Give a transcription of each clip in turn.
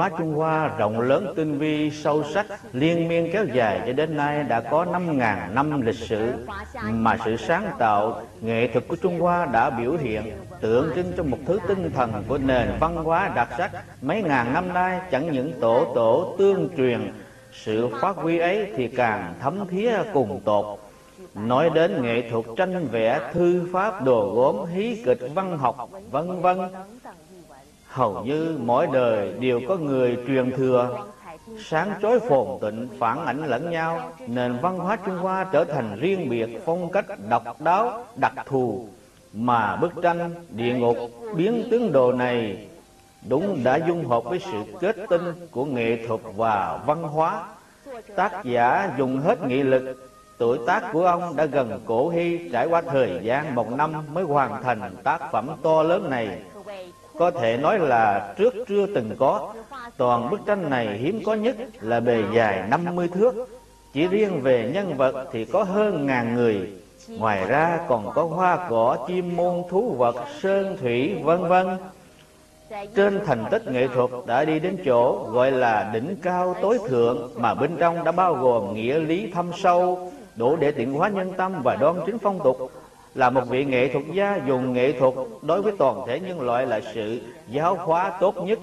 hóa Trung Hoa rộng lớn, tinh vi, sâu sắc, liên miên kéo dài cho đến nay đã có 5.000 năm lịch sử, mà sự sáng tạo nghệ thuật của Trung Hoa đã biểu hiện, tượng trưng cho một thứ tinh thần của nền văn hóa đặc sắc mấy ngàn năm nay. Chẳng những tổ tổ tương truyền, sự phát huy ấy thì càng thấm thía cùng tột. Nói đến nghệ thuật tranh vẽ, thư pháp, đồ gốm, hí kịch, văn học, vân vân, hầu như mỗi đời đều có người truyền thừa, sáng chói phồn tịnh, phản ảnh lẫn nhau. Nền văn hóa Trung Hoa trở thành riêng biệt, phong cách độc đáo, đặc thù, mà bức tranh Địa Ngục Biến Tướng Đồ này đúng đã dung hợp với sự kết tinh của nghệ thuật và văn hóa. Tác giả dùng hết nghị lực. Tuổi tác của ông đã gần cổ hy, trải qua thời gian 1 năm mới hoàn thành tác phẩm to lớn này, có thể nói là trước chưa từng có. Toàn bức tranh này hiếm có nhất là bề dài 50 thước. Chỉ riêng về nhân vật thì có hơn 1000 người. Ngoài ra còn có hoa cỏ, chim môn, thú vật, sơn thủy, vân vân. Trên thành tích nghệ thuật đã đi đến chỗ gọi là đỉnh cao tối thượng, mà bên trong đã bao gồm nghĩa lý thâm sâu, đủ để tiện hóa nhân tâm và đoan chính phong tục. Là một vị nghệ thuật gia, dùng nghệ thuật đối với toàn thể nhân loại là sự giáo hóa tốt nhất.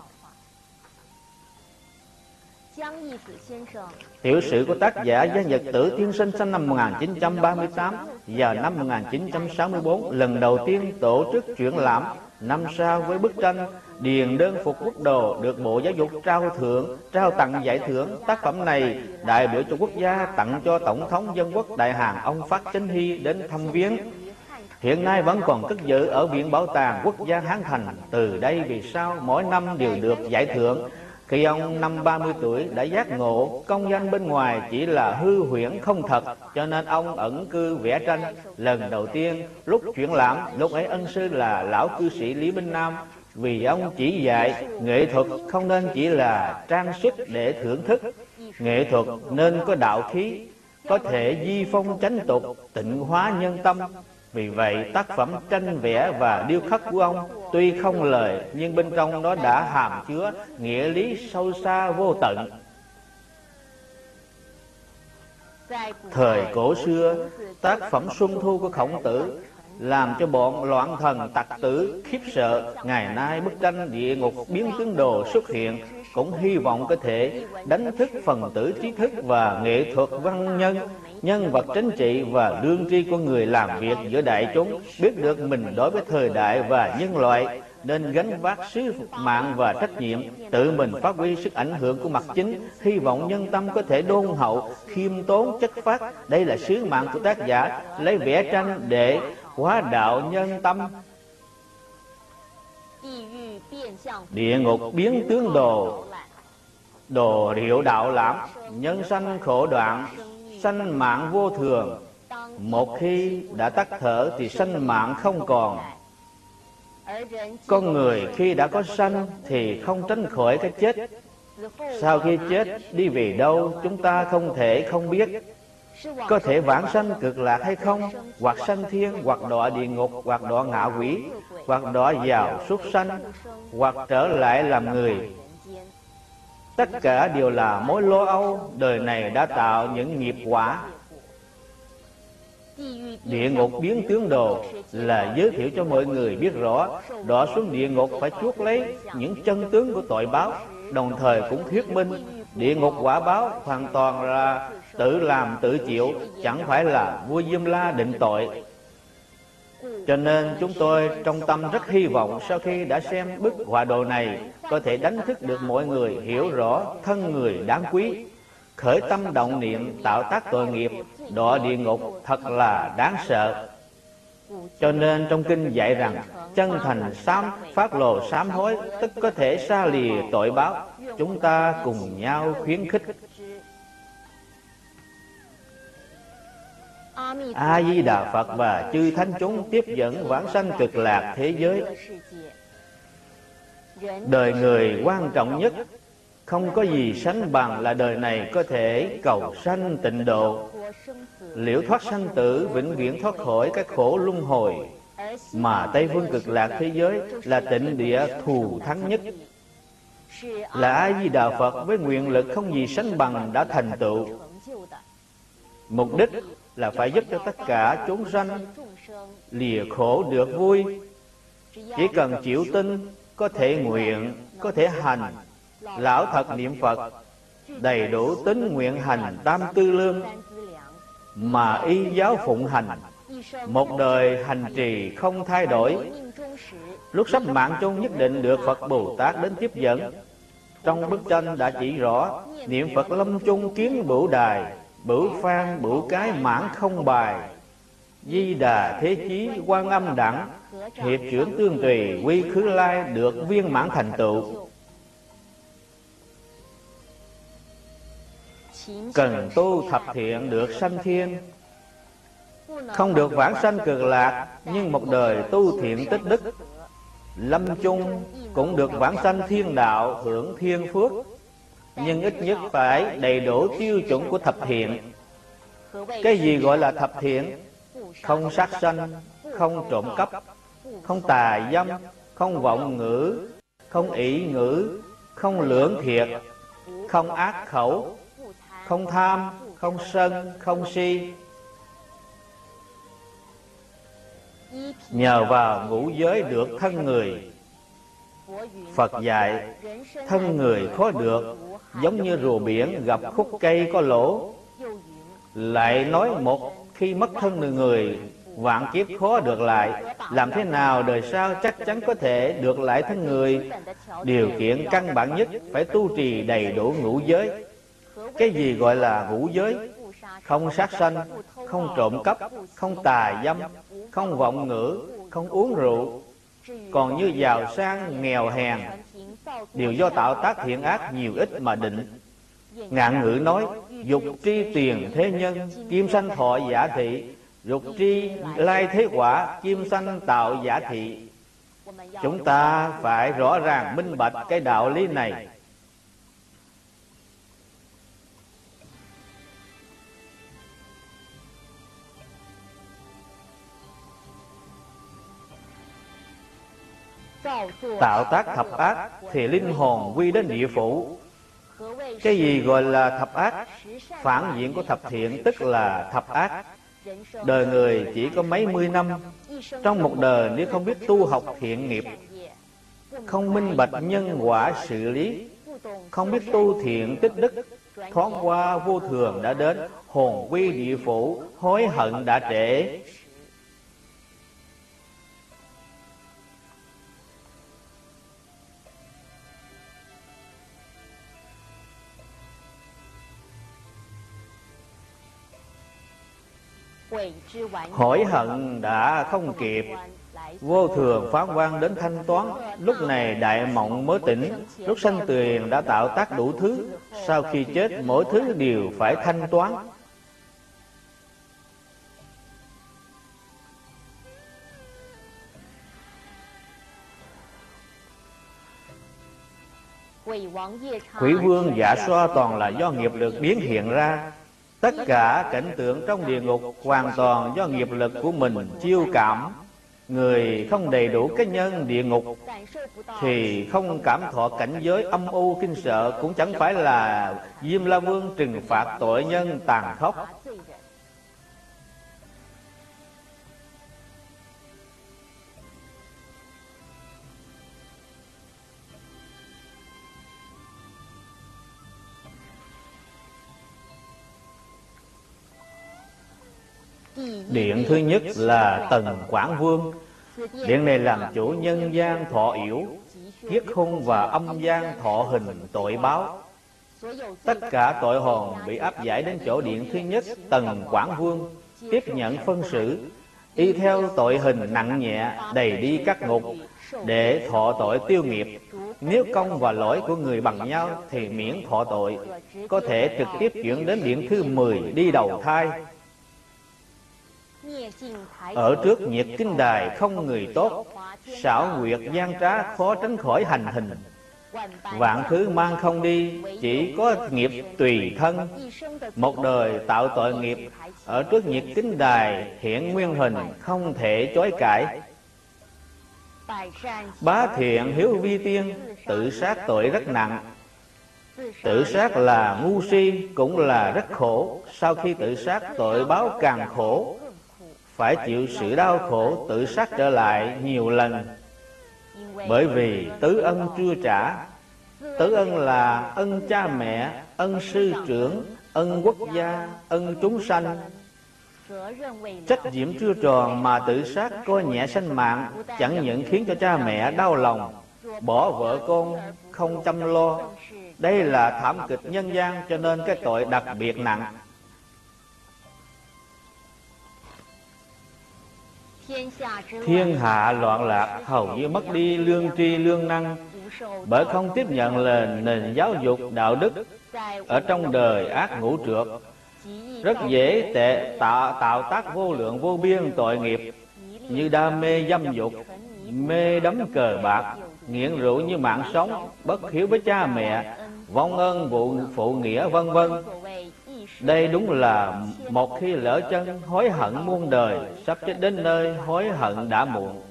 Tiểu sử của tác giả Giang Nhật Tử tiên sinh sinh năm 1938 và năm 1964 lần đầu tiên tổ chức triển lãm. Năm sau với bức tranh Điền Đơn Phục Quốc Đồ được Bộ Giáo dục trao tặng giải thưởng. Tác phẩm này đại biểu cho quốc gia tặng cho Tổng thống Dân quốc Đại Hàn ông Phát Chánh Hy đến thăm viếng. Hiện nay vẫn còn cất giữ ở Viện Bảo tàng Quốc gia Hán Thành. Từ đây vì sau mỗi năm đều được giải thưởng. Khi ông năm 30 tuổi đã giác ngộ công danh bên ngoài chỉ là hư huyễn không thật, cho nên ông ẩn cư vẽ tranh. Lần đầu tiên lúc triển lãm, lúc ấy ân sư là lão cư sĩ Lý Binh Nam, vì ông chỉ dạy nghệ thuật không nên chỉ là trang sức để thưởng thức. Nghệ thuật nên có đạo khí, có thể di phong chánh tục, tịnh hóa nhân tâm. Vì vậy tác phẩm tranh vẽ và điêu khắc của ông tuy không lời, nhưng bên trong nó đã hàm chứa nghĩa lý sâu xa vô tận. Thời cổ xưa, tác phẩm Xuân Thu của Khổng Tử làm cho bọn loạn thần tặc tử khiếp sợ. Ngày nay bức tranh Địa Ngục Biến Tướng Đồ xuất hiện, cũng hy vọng có thể đánh thức phần tử trí thức và nghệ thuật văn nhân, nhân vật chính trị và lương tri của người làm việc giữa đại chúng, biết được mình đối với thời đại và nhân loại nên gánh vác sứ mạng và trách nhiệm, tự mình phát huy sức ảnh hưởng của mặt chính. Hy vọng nhân tâm có thể đôn hậu, khiêm tốn, chất phát. Đây là sứ mạng của tác giả, lấy vẽ tranh để hóa đạo nhân tâm. Địa ngục biến tướng đồ, đồ hiệu đạo lãm, nhân sanh khổ đoạn, sanh mạng vô thường. Một khi đã tắt thở thì sanh mạng không còn. Con người khi đã có sanh thì không tránh khỏi cái chết. Sau khi chết đi về đâu chúng ta không thể không biết. Có thể vãng sanh cực lạc hay không, hoặc sanh thiên, hoặc đọa địa ngục, hoặc đọa ngạ quỷ, hoặc đọa vào súc sanh, hoặc trở lại làm người. Tất cả đều là mối lo âu. Đời này đã tạo những nghiệp quả. Địa ngục biến tướng đồ là giới thiệu cho mọi người biết rõ, đọa xuống địa ngục phải chuốc lấy những chân tướng của tội báo. Đồng thời cũng thuyết minh địa ngục quả báo hoàn toàn là tự làm tự chịu, chẳng phải là vua Diêm La định tội. Cho nên chúng tôi trong tâm rất hy vọng sau khi đã xem bức họa đồ này có thể đánh thức được mọi người hiểu rõ thân người đáng quý, khởi tâm động niệm tạo tác tội nghiệp, đọa địa ngục thật là đáng sợ. Cho nên trong kinh dạy rằng chân thành phát lộ sám hối, tức có thể xa lìa tội báo. Chúng ta cùng nhau khuyến khích. A Di Đà Phật và chư thánh chúng tiếp dẫn vãng sanh cực lạc thế giới. Đời người quan trọng nhất, không có gì sánh bằng là đời này có thể cầu sanh tịnh độ, liễu thoát sanh tử, vĩnh viễn thoát khỏi các khổ luân hồi. Mà Tây phương cực lạc thế giới là tịnh địa thù thắng nhất. là A Di Đà Phật với nguyện lực không gì sánh bằng đã thành tựu. Mục đích là phải giúp cho tất cả chúng sanh lìa khổ được vui. Chỉ cần chịu tin, có thể nguyện, có thể hành, lão thật niệm Phật, đầy đủ tín nguyện hành tam tư lương, mà y giáo phụng hành, một đời hành trì không thay đổi, lúc sắp mạng chung nhất định được Phật Bồ Tát đến tiếp dẫn. Trong bức tranh đã chỉ rõ, niệm Phật lâm chung kiến bửu đài, bửu phan bửu cái mãn không bài, Di Đà thế chí quan âm đẳng, hiệp trưởng tương tùy quy khứ lai được viên mãn thành tựu. Cần tu thập thiện được sanh thiên, không được vãng sanh cực lạc, nhưng một đời tu thiện tích đức, lâm chung cũng được vãng sanh thiên đạo hưởng thiên phước. Nhưng ít nhất phải đầy đủ tiêu chuẩn của thập thiện. Cái gì gọi là thập thiện? Không sát sanh, không trộm cắp, không tà dâm, không vọng ngữ, không ỷ ngữ, không lưỡng thiệt, không ác khẩu, không tham, không sân, không si. Nhờ vào ngũ giới được thân người. Phật dạy thân người khó được, giống như rùa biển gặp khúc cây có lỗ. Lại nói một khi mất thân người, vạn kiếp khó được lại. Làm thế nào đời sau chắc chắn có thể được lại thân người? Điều kiện căn bản nhất phải tu trì đầy đủ ngũ giới. Cái gì gọi là ngũ giới? Không sát sanh, không trộm cắp, không tà dâm, không vọng ngữ, không uống rượu. Còn như giàu sang nghèo hèn đều do tạo tác thiện ác nhiều ít mà định. Ngạn ngữ nói dục tri tiền thế nhân, kim sanh thọ giả thị, dục tri lai thế quả, kim sanh tạo giả thị. Chúng ta phải rõ ràng minh bạch cái đạo lý này. Tạo tác thập ác thì linh hồn quy đến địa phủ. Cái gì gọi là thập ác? Phản diện của thập thiện tức là thập ác. Đời người chỉ có mấy mươi năm, trong một đời nếu không biết tu học thiện nghiệp, không minh bạch nhân quả sự lý, không biết tu thiện tích đức, thoáng qua vô thường đã đến, hồn quy địa phủ, hối hận đã trễ. Hối hận đã không kịp, vô thường phán quan đến thanh toán. Lúc này đại mộng mới tỉnh, lúc sanh tuyền đã tạo tác đủ thứ, sau khi chết mỗi thứ đều phải thanh toán. Quỷ vương dạ xoa toàn là do nghiệp lực biến hiện ra. Tất cả cảnh tượng trong địa ngục hoàn toàn do nghiệp lực của mình chiêu cảm. Người không đầy đủ cái nhân địa ngục thì không cảm thọ cảnh giới âm u kinh sợ, cũng chẳng phải là Diêm La Vương trừng phạt tội nhân tàn khốc. Điện thứ nhất là Tần Quảng Vương. Điện này làm chủ nhân gian thọ yểu, thiết hung và âm gian thọ hình tội báo. Tất cả tội hồn bị áp giải đến chỗ điện thứ nhất Tần Quảng Vương, tiếp nhận phân xử, y theo tội hình nặng nhẹ đầy đi các ngục để thọ tội tiêu nghiệp. Nếu công và lỗi của người bằng nhau thì miễn thọ tội, có thể trực tiếp chuyển đến điện thứ 10 đi đầu thai. Ở trước nhiệt kinh đài không người tốt, xảo quyệt gian trá khó tránh khỏi hành hình. Vạn thứ mang không đi, chỉ có nghiệp tùy thân. Một đời tạo tội nghiệp, ở trước nhiệt kính đài hiện nguyên hình không thể chối cãi. Bá thiện hiếu vi tiên, tự sát tội rất nặng. Tự sát là ngu si, cũng là rất khổ. Sau khi tự sát, tội báo càng khổ, phải chịu sự đau khổ tự sát trở lại nhiều lần. Bởi vì tứ ân chưa trả. Tứ ân là ân cha mẹ, ân sư trưởng, ân quốc gia, ân chúng sanh. Trách nhiệm chưa tròn mà tự sát coi nhẹ sanh mạng, chẳng những khiến cho cha mẹ đau lòng, bỏ vợ con không chăm lo. Đây là thảm kịch nhân gian, cho nên cái tội đặc biệt nặng. Thiên hạ loạn lạc, hầu như mất đi lương tri lương năng, bởi không tiếp nhận là nền giáo dục đạo đức. Ở trong đời ác ngũ trược, rất dễ tạo tác vô lượng vô biên tội nghiệp, như đam mê dâm dục, mê đắm cờ bạc, nghiện rượu như mạng sống, bất hiếu với cha mẹ, vong ân phụ nghĩa, vân vân. Đây đúng là một khi lỡ chân hối hận muôn đời, sắp chết đến nơi hối hận đã muộn.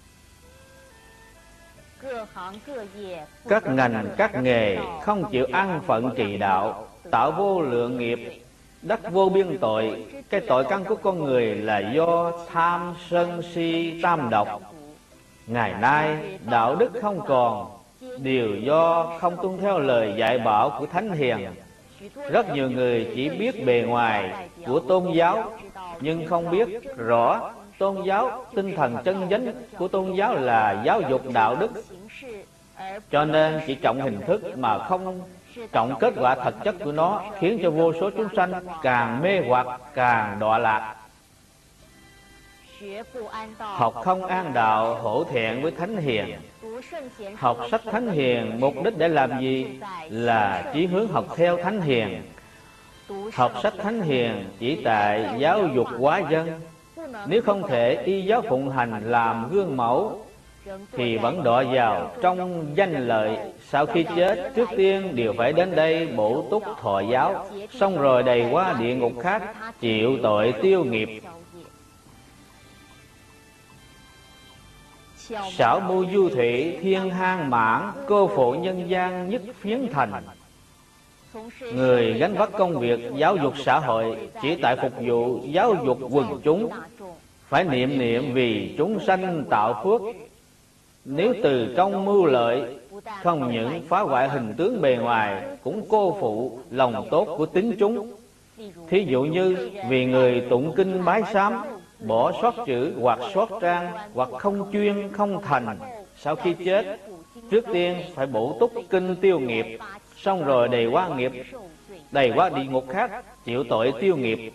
Các ngành các nghề không chịu ăn phận trì đạo, tạo vô lượng nghiệp, đắc vô biên tội. Cái tội căn của con người là do tham sân si tam độc. Ngày nay đạo đức không còn, đều do không tuân theo lời dạy bảo của thánh hiền. Rất nhiều người chỉ biết bề ngoài của tôn giáo, nhưng không biết rõ tôn giáo, tinh thần chân chánh của tôn giáo là giáo dục đạo đức. Cho nên chỉ trọng hình thức mà không trọng kết quả thật chất của nó, khiến cho vô số chúng sanh càng mê hoặc, càng đọa lạc. Học không an đạo, hổ thẹn với thánh hiền. Học sách thánh hiền mục đích để làm gì? Là chí hướng học theo thánh hiền. Học sách thánh hiền chỉ tại giáo dục hóa dân. Nếu không thể y giáo phụng hành làm gương mẫu, thì vẫn đọa vào trong danh lợi. Sau khi chết, trước tiên đều phải đến đây bổ túc thọ giáo, xong rồi đầy qua địa ngục khác, chịu tội tiêu nghiệp. Xảo mưu du thủy, thiên hang mãn, cô phụ nhân gian nhất phiến thành. Người gánh vác công việc giáo dục xã hội chỉ tại phục vụ giáo dục quần chúng, phải niệm vì chúng sanh tạo phước. Nếu từ công mưu lợi, không những phá hoại hình tướng bề ngoài, cũng cô phụ lòng tốt của tín chúng. Thí dụ như vì người tụng kinh bái sám, bỏ sót chữ hoặc sót trang, hoặc không chuyên không thành, sau khi chết, trước tiên phải bổ túc kinh tiêu nghiệp, xong rồi đầy qua nghiệp, đầy qua địa ngục khác, chịu tội tiêu nghiệp.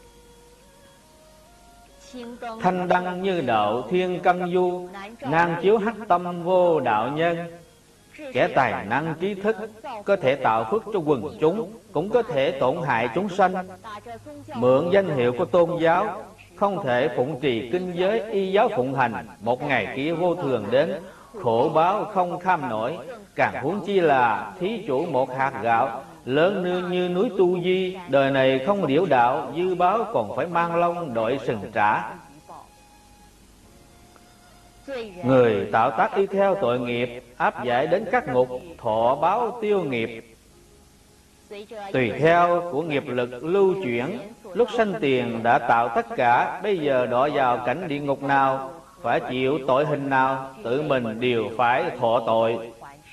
Thanh đăng như đạo thiên căn du, nan chiếu hắc tâm vô đạo nhân. Kẻ tài năng trí thức có thể tạo phước cho quần chúng, cũng có thể tổn hại chúng sanh. Mượn danh hiệu của tôn giáo, không thể phụng trì kinh giới y giáo phụng hành, một ngày kia vô thường đến, khổ báo không kham nổi. Càng huống chi là thí chủ một hạt gạo, lớn nương như núi Tu Di, đời này không liễu đạo, dư báo còn phải mang lông đội sừng trả. Người tạo tác y theo tội nghiệp, áp giải đến các ngục, thọ báo tiêu nghiệp. Tùy theo của nghiệp lực lưu chuyển, lúc sanh tiền đã tạo tất cả, bây giờ đọa vào cảnh địa ngục nào, phải chịu tội hình nào, tự mình đều phải thọ tội.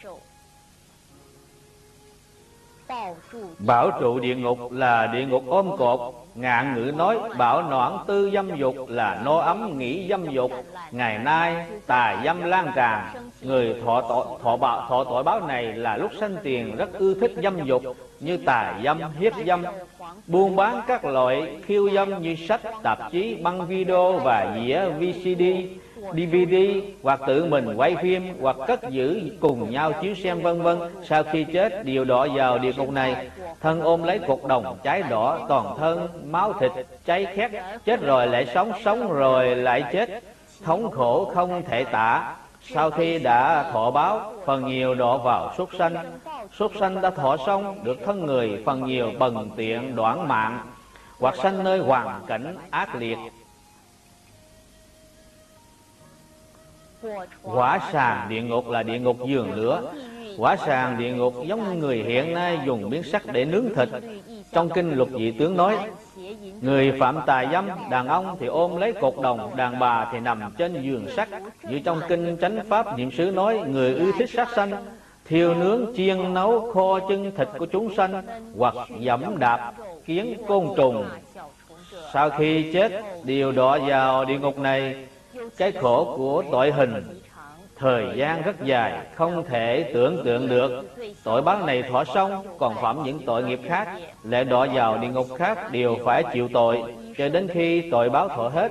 Bảo trụ địa ngục là địa ngục ôm cột. Ngạn ngữ nói bảo noãn tư dâm dục là no ấm nghĩ dâm dục. Ngày nay tà dâm lan tràn, người thọ tội báo này là lúc sanh tiền rất ưa thích dâm dục, như tà dâm, hiếp dâm, buôn bán các loại khiêu dâm như sách, tạp chí, băng video và dĩa VCD, DVD, hoặc tự mình quay phim, hoặc cất giữ cùng nhau chiếu xem, vân vân. Sau khi chết đều đọa vào địa ngục này, thân ôm lấy cột đồng cháy đỏ, toàn thân máu thịt cháy khét, chết rồi lại sống, sống rồi lại chết, thống khổ không thể tả. Sau khi đã thọ báo, phần nhiều đọa vào súc sanh. Súc sanh đã thọ xong được thân người, phần nhiều bần tiện đoạn mạng, hoặc sanh nơi hoàn cảnh ác liệt. Hỏa sàng địa ngục là địa ngục giường lửa. Hỏa sàng địa ngục giống người hiện nay dùng miếng sắt để nướng thịt. Trong kinh Luật Dị Tướng nói, người phạm tà dâm, đàn ông thì ôm lấy cột đồng, đàn bà thì nằm trên giường sắt. Như trong kinh Chánh Pháp Niệm xứ nói, người ưa thích sát sanh, thiêu nướng, chiên nấu, kho chân thịt của chúng sanh, hoặc dẫm đạp kiến côn trùng. Sau khi chết đều đọa vào địa ngục này. Cái khổ của tội hình thời gian rất dài, không thể tưởng tượng được. Tội báo này thọ xong, còn phạm những tội nghiệp khác lại đọa vào địa ngục khác, đều phải chịu tội cho đến khi tội báo thọ hết.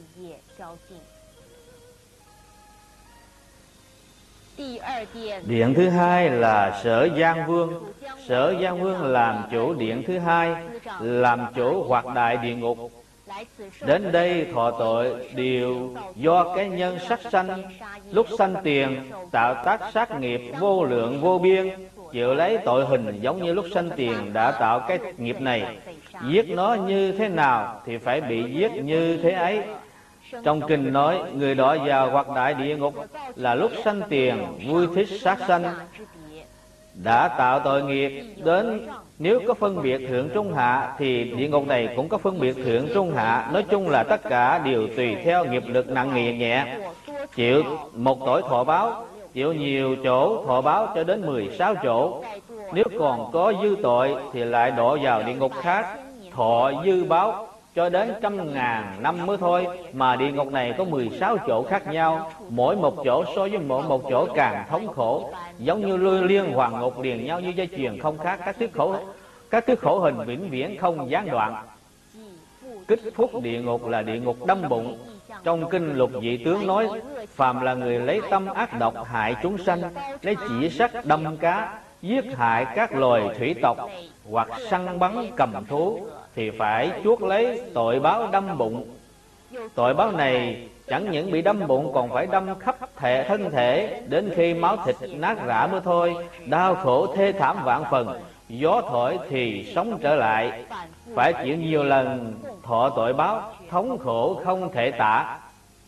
Điện thứ hai là Sở Giang Vương. Sở Giang Vương làm chủ điện thứ hai, làm chủ hoạt đại địa ngục. Đến đây thọ tội đều do cái nhân sát sanh, lúc sanh tiền tạo tác sát nghiệp vô lượng vô biên, chịu lấy tội hình giống như lúc sanh tiền đã tạo cái nghiệp này. Giết nó như thế nào thì phải bị giết như thế ấy. Trong kinh nói, người đọa vào hoạt đại địa ngục là lúc sanh tiền vui thích sát sanh, đã tạo tội nghiệp đến. Nếu có phân biệt thượng trung hạ thì địa ngục này cũng có phân biệt thượng trung hạ. Nói chung là tất cả đều tùy theo nghiệp lực nặng nhẹ. Chịu một tội thọ báo, chịu nhiều chỗ thọ báo cho đến 16 chỗ. Nếu còn có dư tội thì lại đọa vào địa ngục khác, thọ dư báo cho đến 100.000 năm mới thôi. Mà địa ngục này có 16 chỗ khác nhau, mỗi một chỗ so với mỗi một chỗ càng thống khổ, giống như liên hoàn ngục liền nhau như dây chuyền không khác. Các thứ khổ hình vĩnh viễn không gián đoạn. Kích phúc địa ngục là địa ngục đâm bụng. Trong kinh Luật Dị Tướng nói, phàm là người lấy tâm ác độc hại chúng sanh, lấy chỉ sắt đâm cá, giết hại các loài thủy tộc, hoặc săn bắn cầm thú, thì phải chuốc lấy tội báo đâm bụng. Tội báo này chẳng những bị đâm bụng, còn phải đâm khắp thân thể đến khi máu thịt nát rã mới thôi. Đau khổ thê thảm vạn phần, gió thổi thì sống trở lại, phải chịu nhiều lần thọ tội báo, thống khổ không thể tả.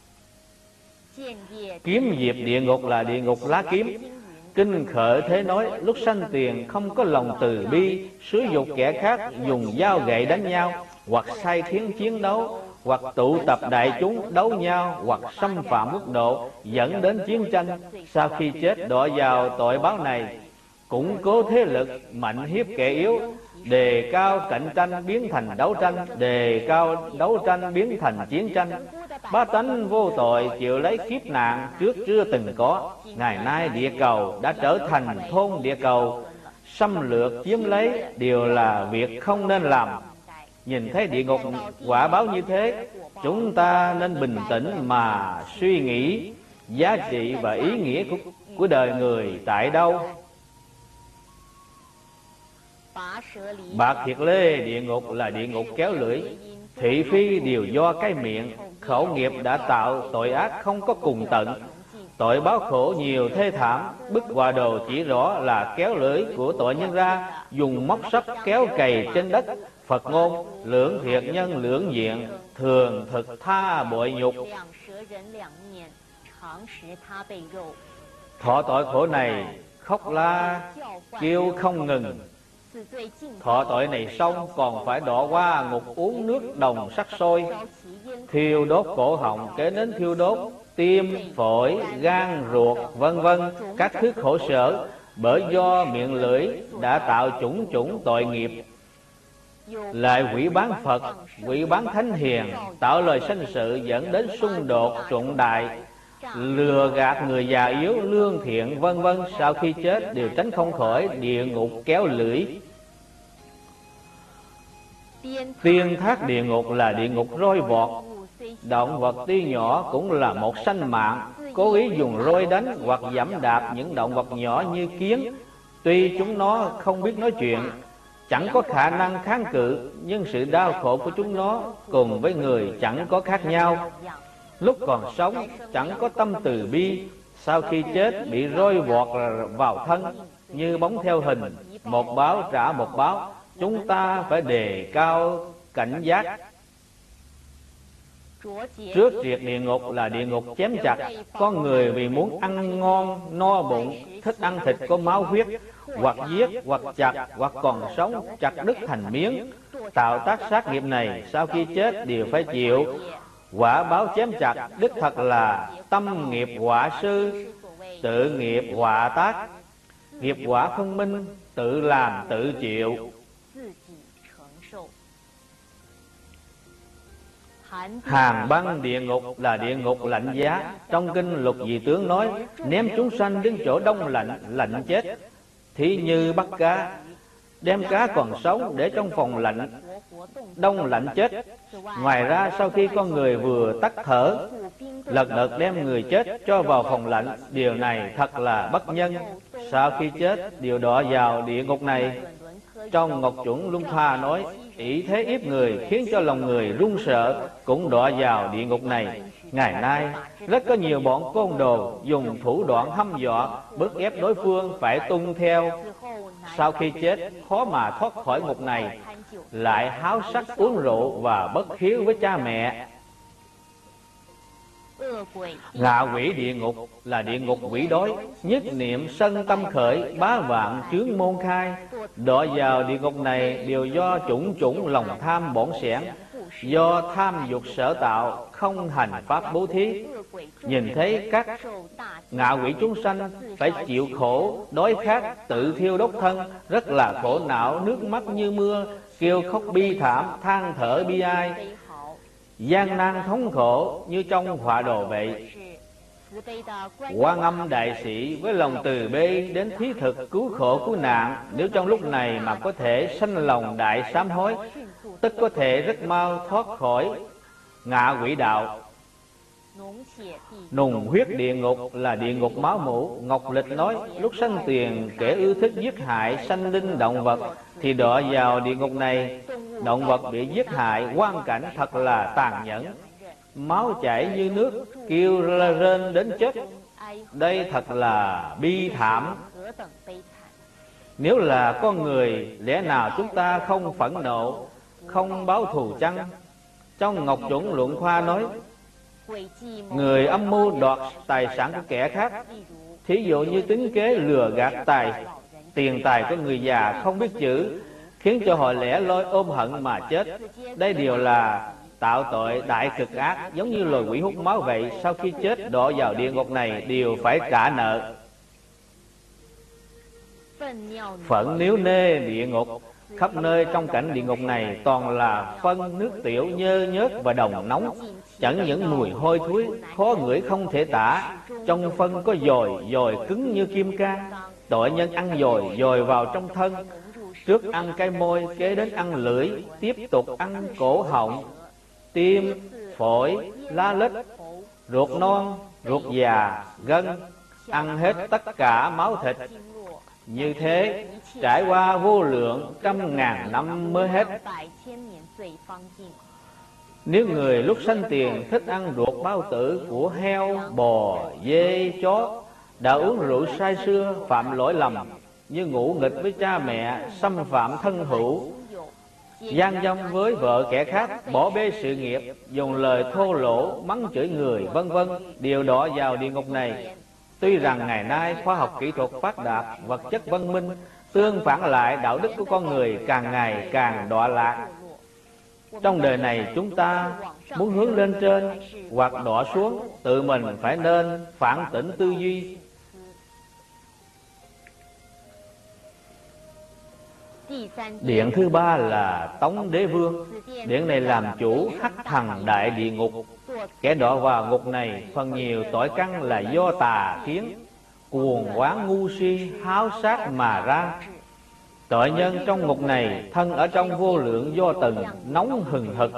Kiếm diệt địa ngục là địa ngục lá kiếm. Kinh Khởi Thế nói, lúc sanh tiền không có lòng từ bi, xúi dục kẻ khác dùng dao gậy đánh nhau, hoặc sai khiến chiến đấu, hoặc tụ tập đại chúng đấu nhau, hoặc xâm phạm mức độ dẫn đến chiến tranh. Sau khi chết đọa vào tội báo này, củng cố thế lực, mạnh hiếp kẻ yếu, đề cao cạnh tranh biến thành đấu tranh, đề cao đấu tranh biến thành chiến tranh. Bá tánh vô tội chịu lấy kiếp nạn trước chưa từng có. Ngày nay địa cầu đã trở thành thôn địa cầu, xâm lược chiếm lấy đều là việc không nên làm. Nhìn thấy địa ngục quả báo như thế, chúng ta nên bình tĩnh mà suy nghĩ giá trị và ý nghĩa của đời người tại đâu. Bạc Thiệt Lê địa ngục là địa ngục kéo lưỡi. Thị phi đều do cái miệng, khẩu nghiệp đã tạo tội ác không có cùng tận. Tội báo khổ nhiều thê thảm. Bức Họa Đồ chỉ rõ là kéo lưỡi của tội nhân ra, dùng móc sắt kéo cày trên đất. Phật ngôn lưỡng thiệt nhân lưỡng diện, thường thực tha bội nhục. Thọ tội khổ này khóc la kêu không ngừng. Thọ tội này xong còn phải đọa qua ngục uống nước đồng sắt sôi, thiêu đốt cổ họng, kế đến thiêu đốt tim, phổi, gan, ruột, vân vân, các thứ khổ sở, bởi do miệng lưỡi đã tạo chủng tội nghiệp. Lại quỷ bán Phật, quỷ bán Thánh Hiền, tạo lời sanh sự dẫn đến xung đột trọng đại, lừa gạt người già yếu, lương thiện, vân vân. Sau khi chết đều tránh không khỏi địa ngục kéo lưỡi. Tiên thác địa ngục là địa ngục roi vọt. Động vật tuy nhỏ cũng là một sanh mạng, cố ý dùng roi đánh hoặc giẫm đạp những động vật nhỏ như kiến. Tuy chúng nó không biết nói chuyện, chẳng có khả năng kháng cự, nhưng sự đau khổ của chúng nó cùng với người chẳng có khác nhau. Lúc còn sống chẳng có tâm từ bi, sau khi chết bị roi vọt vào thân như bóng theo hình, một báo trả một báo. Chúng ta phải đề cao cảnh giác. Trước triệt địa ngục là địa ngục chém chặt. Con người vì muốn ăn ngon no bụng, thích ăn thịt có máu huyết, hoặc giết, hoặc chặt, hoặc còn sống chặt đứt thành miếng. Tạo tác sát nghiệp này sau khi chết đều phải chịu quả báo chém chặt. đích thật là tâm nghiệp họa sư, tự nghiệp họa tác. Nghiệp quả phân minh, tự làm tự chịu. Hàn băng địa ngục là địa ngục lạnh giá. Trong kinh Lục Dị Tướng nói, ném chúng sanh đến chỗ đông lạnh, lạnh chết. Thí như bắt cá, đem cá còn sống để trong phòng lạnh, đông lạnh chết. Ngoài ra sau khi con người vừa tắt thở, lật đật đem người chết cho vào phòng lạnh. Điều này thật là bất nhân. Sau khi chết đều đọa vào địa ngục này. Trong Ngọc Chuẩn Luân Thoa nói, ỷ thế yếp người khiến cho lòng người run sợ, cũng đọa vào địa ngục này. Ngày nay rất có nhiều bọn côn đồ dùng thủ đoạn hăm dọa, bức ép đối phương phải tuân theo. Sau khi chết khó mà thoát khỏi ngục này, lại háo sắc uống rượu và bất hiếu với cha mẹ. Ngạ quỷ địa ngục là địa ngục quỷ đói. Nhất niệm sân tâm khởi, bá vạn chướng môn khai. Đọa vào địa ngục này đều do chủng chủng lòng tham bổn sẻn, do tham dục sở tạo, không hành pháp bố thí. Nhìn thấy các ngạ quỷ chúng sanh phải chịu khổ, đói khát, tự thiêu đốt thân, rất là khổ não, nước mắt như mưa, kêu khóc bi thảm, than thở bi ai, gian nan thống khổ như trong họa đồ vậy. Quan Âm đại sĩ với lòng từ bi đến thí thực cứu khổ cứu nạn, nếu trong lúc này mà có thể sanh lòng đại sám hối, tức có thể rất mau thoát khỏi ngạ quỷ đạo. Nùng huyết địa ngục là địa ngục máu mủ. Ngọc Lịch nói, lúc sanh tiền kẻ ưa thích giết hại sanh linh động vật thì đọa vào địa ngục này. Động vật bị giết hại, quang cảnh thật là tàn nhẫn, máu chảy như nước, kêu rên đến chết. Đây thật là bi thảm. Nếu là con người, lẽ nào chúng ta không phẫn nộ, không báo thù chăng? Trong Ngọc Chuẩn Luận Khoa nói, người âm mưu đoạt tài sản của kẻ khác, thí dụ như tính kế lừa gạt tiền tài của người già không biết chữ, khiến cho họ lẻ loi ôm hận mà chết. Đây đều là tạo tội đại cực ác, giống như loài quỷ hút máu vậy. Sau khi chết đọa vào địa ngục này đều phải trả nợ. Phận níu nê địa ngục. Khắp nơi trong cảnh địa ngục này toàn là phân, nước tiểu, nhơ nhớt và đồng nóng, chẳng những mùi hôi thối khó ngửi không thể tả. Trong phân có dồi, dồi cứng như kim cang. Tội nhân ăn dồi, dồi vào trong thân. Trước ăn cái môi, kế đến ăn lưỡi, tiếp tục ăn cổ họng, tim, phổi, lá lách, ruột non, ruột già, gân, ăn hết tất cả máu thịt. Như thế trải qua vô lượng trăm ngàn năm mới hết. Nếu người lúc sanh tiền thích ăn ruột bao tử của heo, bò, dê, chó, đã uống rượu say sưa, phạm lỗi lầm như ngủ nghịch với cha mẹ, xâm phạm thân hữu, gian dâm với vợ kẻ khác, bỏ bê sự nghiệp, dùng lời thô lỗ mắng chửi người, vân vân, đều đọa vào địa ngục này. Tuy rằng ngày nay khoa học kỹ thuật phát đạt, vật chất văn minh, tương phản lại đạo đức của con người càng ngày càng đọa lạc. Trong đời này chúng ta muốn hướng lên trên hoặc đọa xuống, tự mình phải nên phản tỉnh tư duy. Điện thứ ba là Tống Đế Vương. Điện này làm chủ Hắc Thần Đại Địa Ngục. Kẻ đọa vào ngục này phần nhiều tội căn là do tà kiến, cuồng quán ngu si, háo sát mà ra. Tội nhân trong ngục này thân ở trong vô lượng do tầng nóng hừng hực,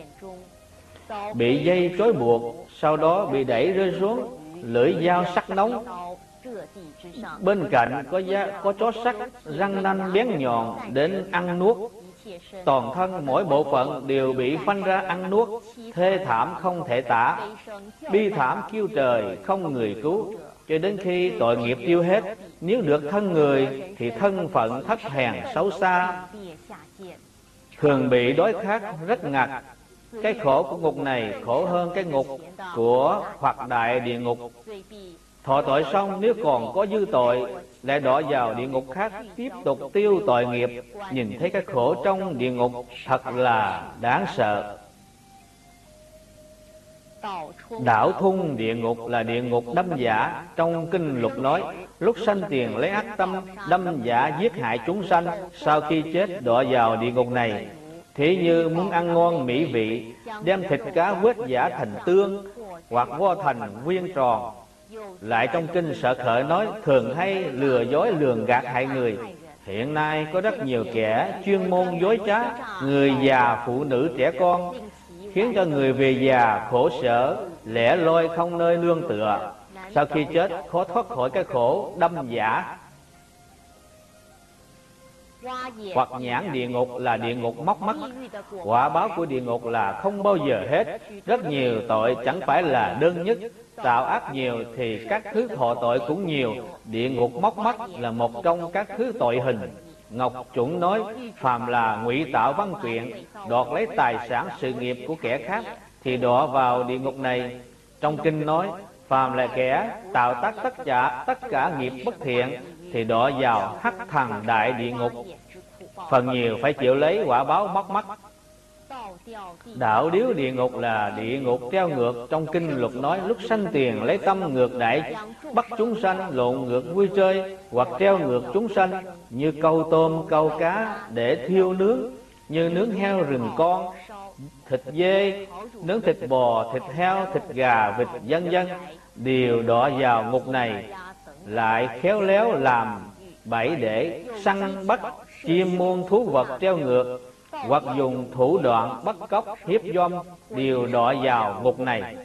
bị dây trói buộc, sau đó bị đẩy rơi xuống lưỡi dao sắc nóng. Bên cạnh có chó sắt răng nanh bén nhọn đến ăn nuốt. Toàn thân mỗi bộ phận đều bị phanh ra ăn nuốt, thê thảm không thể tả, bi thảm kêu trời không người cứu. Cho đến khi tội nghiệp tiêu hết, nếu được thân người thì thân phận thấp hèn xấu xa, thường bị đói khát rất ngặt, Cái khổ của ngục này khổ hơn cái ngục của hoặc đại địa ngục. Thọ tội xong nếu còn có dư tội, lại đọa vào địa ngục khác tiếp tục tiêu tội nghiệp. Nhìn thấy cái khổ trong địa ngục thật là đáng sợ. Đảo thung địa ngục là địa ngục đâm giả. Trong kinh Lục nói, lúc sanh tiền lấy ác tâm đâm giả giết hại chúng sanh, sau khi chết đọa vào địa ngục này. Thế như muốn ăn ngon mỹ vị, đem thịt cá quết giả thành tương, hoặc vo thành viên tròn. Lại trong kinh Sở Khởi nói, thường hay lừa dối lường gạt hại người. Hiện nay có rất nhiều kẻ chuyên môn dối trá người già, phụ nữ, trẻ con, khiến cho người về già khổ sở, lẻ loi không nơi nương tựa. Sau khi chết khó thoát khỏi cái khổ đâm giả. Hoặc nhãn địa ngục là địa ngục móc mắt. Quả báo của địa ngục là không bao giờ hết. Rất nhiều tội chẳng phải là đơn nhất. Tạo ác nhiều thì các thứ thọ tội cũng nhiều. Địa ngục móc mắt là một trong các thứ tội hình. Ngọc Chuẩn nói, phàm là ngụy tạo văn quyện, đoạt lấy tài sản sự nghiệp của kẻ khác, thì đọa vào địa ngục này. Trong kinh nói, phàm là kẻ tạo tác tất cả nghiệp bất thiện, thì đọa vào hắc thần đại địa ngục, phần nhiều phải chịu lấy quả báo móc mắt. Đảo điếu địa ngục là địa ngục treo ngược. Trong kinh Lục nói, lúc sanh tiền lấy tâm ngược đãi, bắt chúng sanh lộn ngược vui chơi, hoặc treo ngược chúng sanh như câu tôm câu cá để thiêu nướng, như nướng heo rừng con, thịt dê, nướng thịt bò, thịt heo, thịt gà, vịt, vân vân, đều đọa vào ngục này. Lại khéo léo làm bẫy để săn bắt chim muôn thú vật treo ngược, hoặc dùng thủ đoạn bắt cóc hiếp dâm, đều đọa vào ngục này.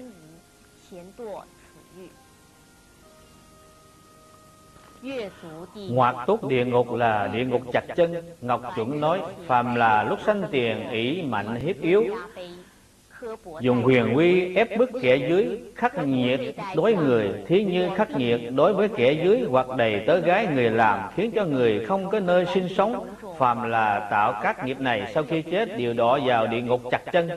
Ngoạc túc địa ngục là địa ngục chặt chân. Ngọc Chuẩn nói, phàm là lúc sanh tiền ỷ mạnh hiếp yếu, dùng huyền quy ép bức kẻ dưới, khắc nghiệt đối người, thí như khắc nghiệt đối với kẻ dưới, hoặc đầy tớ gái người làm, khiến cho người không có nơi sinh sống. Phàm là tạo các nghiệp này, sau khi chết đều đọa vào địa ngục chặt chân.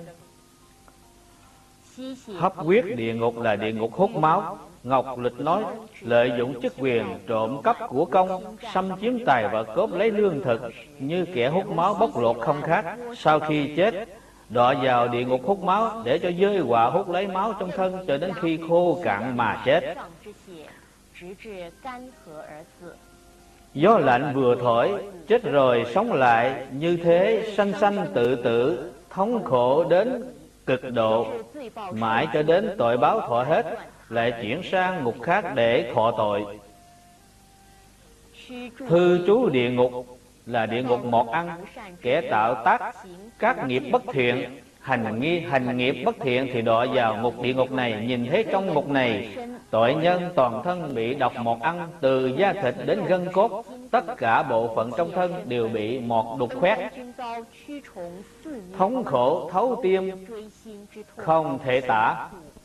Hấp huyết địa ngục là địa ngục hút máu. Ngọc Lịch nói, lợi dụng chức quyền trộm cắp của công, xâm chiếm tài vật, cướp lấy lương thực, như kẻ hút máu bóc lột không khác. Sau khi chết đọa vào địa ngục hút máu, để cho giới họa hút lấy máu trong thân cho đến khi khô cạn mà chết. Gió lạnh vừa thổi, chết rồi sống lại, như thế sanh sanh tự tử, thống khổ đến cực độ, mãi cho đến tội báo thọ hết, lại chuyển sang ngục khác để thọ tội. Thư trú địa ngục là địa ngục mọt ăn. Kẻ tạo tác các nghiệp bất thiện, hành nghiệp bất thiện thì đọa vào ngục địa ngục này. Nhìn thấy trong ngục này, tội nhân toàn thân bị độc mọt ăn, từ da thịt đến gân cốt, tất cả bộ phận trong thân đều bị mọt đục khoét, thống khổ thấu tim, không thể tả.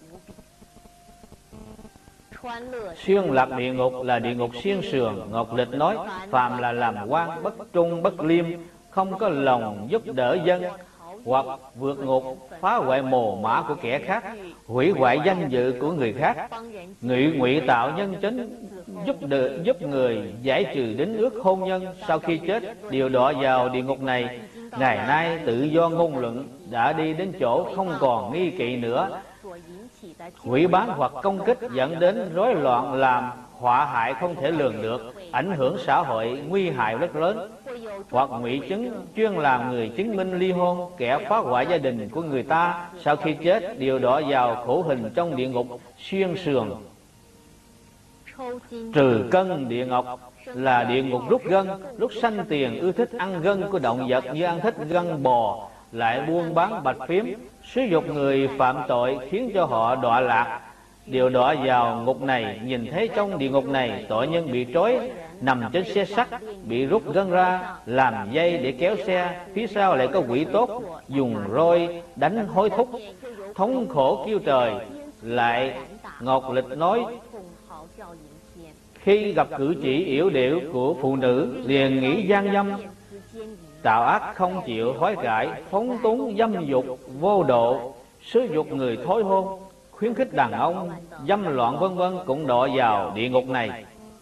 Xuyên lạc địa ngục là địa ngục xuyên sườn. Ngọc Lịch nói, phàm là làm quan bất trung bất liêm, không có lòng giúp đỡ dân, hoặc vượt ngục phá hoại mồ mã của kẻ khác, hủy hoại danh dự của người khác, ngụy tạo nhân chính, giúp người giải trừ đính ước hôn nhân, sau khi chết đều đọa vào địa ngục này. Ngày nay tự do ngôn luận đã đi đến chỗ không còn nghi kỵ nữa. Hủy bán hoặc công kích dẫn đến rối loạn, làm họa hại không thể lường được, ảnh hưởng xã hội nguy hại rất lớn. Hoặc ngụy chứng chuyên làm người chứng minh ly hôn, kẻ phá hoại gia đình của người ta, sau khi chết đều đọa vào khổ hình trong địa ngục xuyên sườn. Trừ cân địa ngục là địa ngục rút gân. Lúc sanh tiền ưa thích ăn gân của động vật, như ăn thích gân bò, lại buôn bán bạch phiếm, sử dụng người phạm tội, khiến cho họ đọa lạc, đều đọa vào ngục này. Nhìn thấy trong địa ngục này, tội nhân bị trói nằm trên xe sắt, bị rút gân ra làm dây để kéo xe, phía sau lại có quỷ tốt dùng roi đánh hối thúc, thống khổ kêu trời. Lại Ngọc Lịch nói, khi gặp cử chỉ yểu điệu của phụ nữ liền nghĩ gian dâm, tạo ác không chịu hối cải, phóng túng dâm dục vô độ, xúi dục người thối hôn, khuyến khích đàn ông dâm loạn vân vân cũng đọa vào địa ngục này.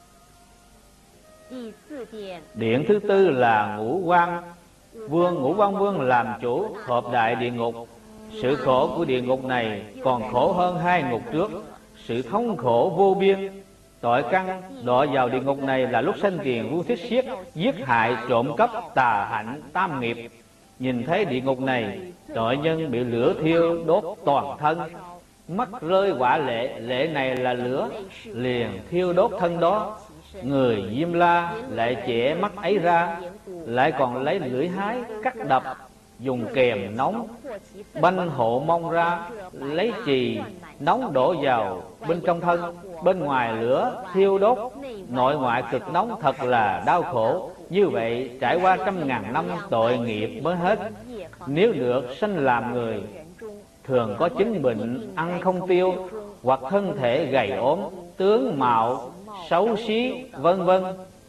Điện thứ tư là Ngũ Quan Vương. Ngũ Quan Vương làm chủ hợp đại địa ngục. Sự khổ của địa ngục này còn khổ hơn hai ngục trước, sự thống khổ vô biên. Tội căn đọa vào địa ngục này là lúc sanh tiền vua Thiết Siết giết hại, trộm cắp, tà hạnh, tam nghiệp. Nhìn thấy địa ngục này, tội nhân bị lửa thiêu đốt toàn thân, mắt rơi hỏa lệ, lệ này là lửa, liền thiêu đốt thân đó. Người Diêm La lại chẻ mắt ấy ra, lại còn lấy lưỡi hái cắt đập, dùng kềm nóng banh hộ mông ra, lấy chì nóng đổ vào bên trong thân, bên ngoài lửa thiêu đốt, nội ngoại cực nóng, thật là đau khổ. Như vậy trải qua trăm ngàn năm tội nghiệp mới hết. Nếu được sanh làm người, thường có chứng bệnh ăn không tiêu, hoặc thân thể gầy ốm, tướng mạo xấu xí vân vân.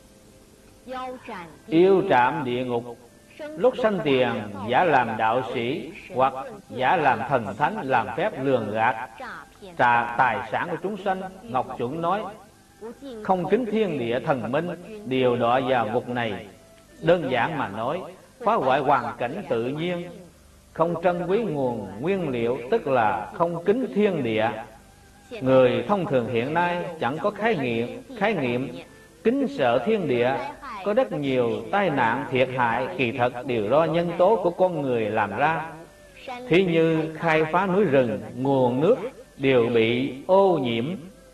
Yêu trạm địa ngục. Lúc sanh tiền giả làm đạo sĩ, hoặc giả làm thần thánh, làm phép lường gạt trà tài sản của chúng sanh. Ngọc Chuẩn nói: không kính thiên địa thần minh, đều đọa vào ngục này. Đơn giản mà nói, phá hoại hoàn cảnh tự nhiên, không trân quý nguồn nguyên liệu, tức là không kính thiên địa. Người thông thường hiện nay chẳng có khái niệm kính sợ thiên địa. Có rất nhiều tai nạn thiệt hại kỳ thật đều do nhân tố của con người làm ra. Thí như khai phá núi rừng, nguồn nước đều bị ô nhiễm.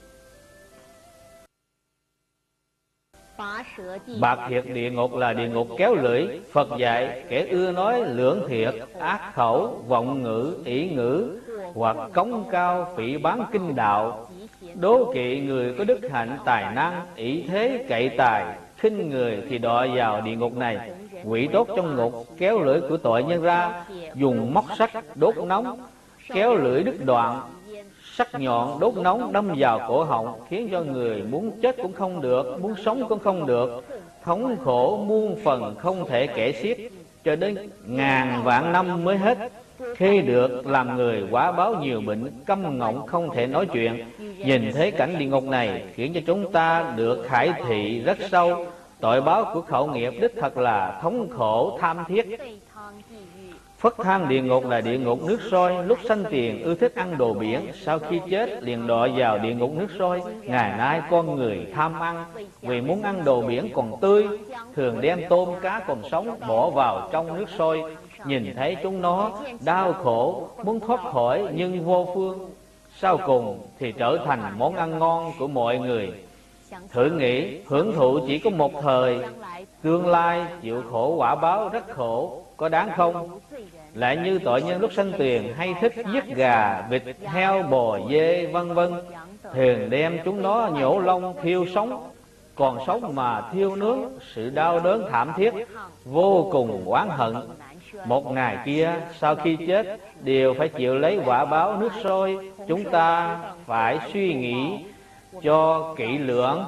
Bạc thiệt địa ngục là địa ngục kéo lưỡi. Phật dạy kẻ ưa nói lưỡng thiệt, ác khẩu, vọng ngữ, ỷ ngữ, hoặc cống cao phỉ báng kinh đạo, đố kỵ người có đức hạnh tài năng, ỷ thế cậy tài, khinh người thì đọa vào địa ngục này. Quỷ tốt trong ngục kéo lưỡi của tội nhân ra, dùng móc sắt đốt nóng, kéo lưỡi đứt đoạn, sắc nhọn đốt nóng đâm vào cổ họng, khiến cho người muốn chết cũng không được, muốn sống cũng không được, thống khổ muôn phần không thể kể xiết, cho đến ngàn vạn năm mới hết. Khi được làm người quá báo nhiều bệnh, câm ngọng không thể nói chuyện. Nhìn thấy cảnh địa ngục này khiến cho chúng ta được khải thị rất sâu. Tội báo của khẩu nghiệp đích thật là thống khổ tham thiết. Phất thang địa ngục là địa ngục nước sôi. Lúc sanh tiền ưa thích ăn đồ biển, sau khi chết liền đọa vào địa ngục nước sôi. Ngày nay con người tham ăn, vì muốn ăn đồ biển còn tươi, thường đem tôm cá còn sống bỏ vào trong nước sôi. Nhìn thấy chúng nó đau khổ, muốn thoát khỏi nhưng vô phương, sau cùng thì trở thành món ăn ngon của mọi người. Thử nghĩ, hưởng thụ chỉ có một thời, tương lai chịu khổ quả báo rất khổ, có đáng không? Lại như tội nhân lúc sanh tiền hay thích giết gà, vịt, heo, bò, dê vân vân, thường đem chúng nó nhổ lông thiêu sống, còn sống mà thiêu nướng, sự đau đớn thảm thiết, vô cùng oán hận. Một ngày kia sau khi chết đều phải chịu lấy quả báo nước sôi. Chúng ta phải suy nghĩ cho kỹ lưỡng.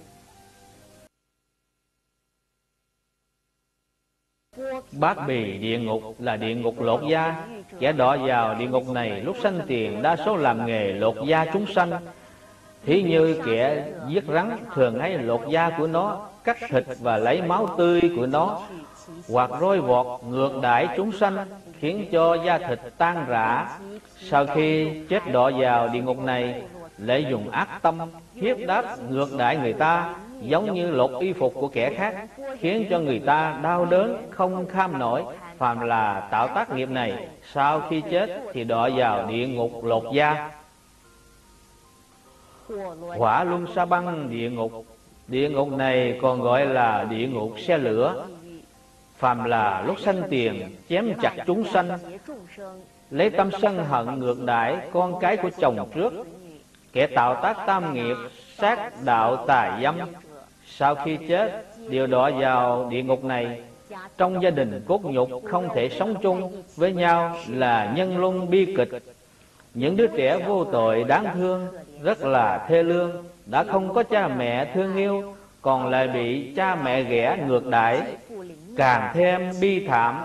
Bát bì địa ngục là địa ngục lột da. Kẻ đọa vào địa ngục này lúc sanh tiền đa số làm nghề lột da chúng sanh. Thí như kẻ giết rắn thường hay lột da của nó, cắt thịt và lấy máu tươi của nó, hoặc roi vọt ngược đãi chúng sanh, khiến cho da thịt tan rã. Sau khi chết đọa vào địa ngục này, lại dùng ác tâm hiếp đáp ngược đãi người ta, giống như lột y phục của kẻ khác, khiến cho người ta đau đớn không kham nổi. Phàm là tạo tác nghiệp này, sau khi chết thì đọa vào địa ngục lột da. Hỏa luân sa băng địa ngục. Địa ngục này còn gọi là địa ngục xe lửa. Phàm là lúc sanh tiền chém chặt chúng sanh, lấy tâm sân hận ngược đãi con cái của chồng trước, kẻ tạo tác tam nghiệp sát đạo tà dâm, sau khi chết đều đọa vào địa ngục này. Trong gia đình cốt nhục không thể sống chung với nhau là nhân luân bi kịch. Những đứa trẻ vô tội đáng thương rất là thê lương, đã không có cha mẹ thương yêu, còn lại bị cha mẹ ghẻ ngược đãi, càng thêm bi thảm.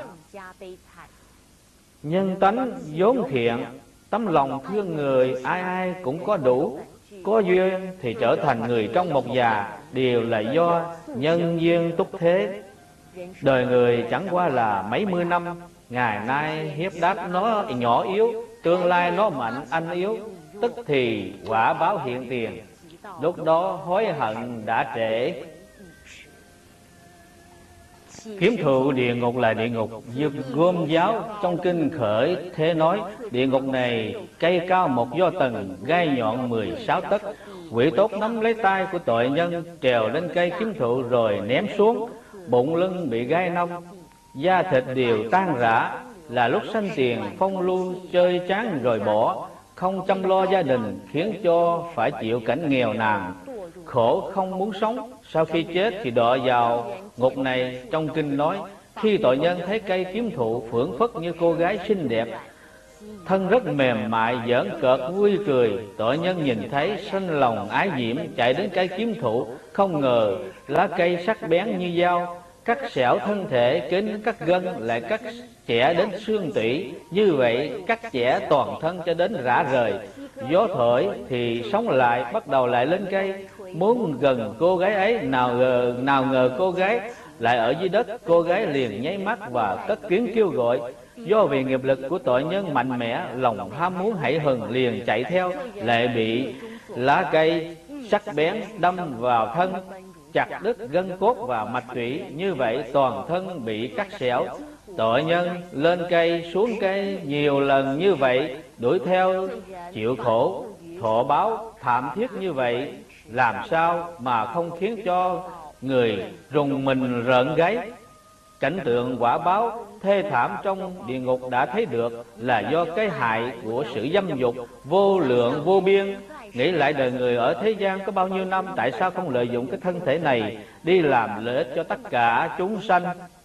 Nhân tánh vốn thiện, tấm lòng thương người ai ai cũng có đủ. Có duyên thì trở thành người trong một nhà, đều là do nhân duyên túc thế. Đời người chẳng qua là mấy mươi năm, ngày nay hiếp đáp nó nhỏ yếu, tương lai nó mạnh anh yếu, tức thì quả báo hiện tiền. Lúc đó hối hận đã trễ. Kiếm thụ địa ngục là địa ngục Dược Gom giáo trong kinh Khởi Thế nói, địa ngục này cây cao một do tầng, gai nhọn 16 tấc. Quỷ tốt nắm lấy tay của tội nhân, trèo lên cây kiếm thụ rồi ném xuống. Bụng lưng bị gai nông, da thịt đều tan rã. Là lúc sanh tiền phong lưu chơi chán rồi bỏ, không chăm lo gia đình, khiến cho phải chịu cảnh nghèo nàn, khổ không muốn sống. Sau khi chết thì đọa vào ngục này. Trong kinh nói, khi tội nhân thấy cây kiếm thụ phưởng phất như cô gái xinh đẹp, thân rất mềm mại, giỡn cợt vui cười, tội nhân nhìn thấy sanh lòng ái diễm, chạy đến cây kiếm thụ. Không ngờ lá cây sắc bén như dao, cắt xẻo thân thể, kính cắt gân, lại cắt chẻ đến xương tủy. Như vậy cắt chẻ toàn thân cho đến rã rời. Gió thổi thì sống lại, bắt đầu lại lên cây, muốn gần cô gái ấy. Nào ngờ cô gái lại ở dưới đất. Cô gái liền nháy mắt và cất tiếng kêu gọi. Do vì nghiệp lực của tội nhân mạnh mẽ, lòng ham muốn hãi hừng liền chạy theo, lại bị lá cây sắc bén đâm vào thân, chặt đứt gân cốt và mạch tủy. Như vậy toàn thân bị cắt xẻo. Tội nhân lên cây xuống cây nhiều lần như vậy, đuổi theo chịu khổ, thọ báo thảm thiết như vậy, làm sao mà không khiến cho người rùng mình rợn gáy. Cảnh tượng quả báo thê thảm trong địa ngục đã thấy được, là do cái hại của sự dâm dục vô lượng vô biên. Nghĩ lại đời người ở thế gian có bao nhiêu năm, tại sao không lợi dụng cái thân thể này đi làm lợi ích cho tất cả chúng sanh.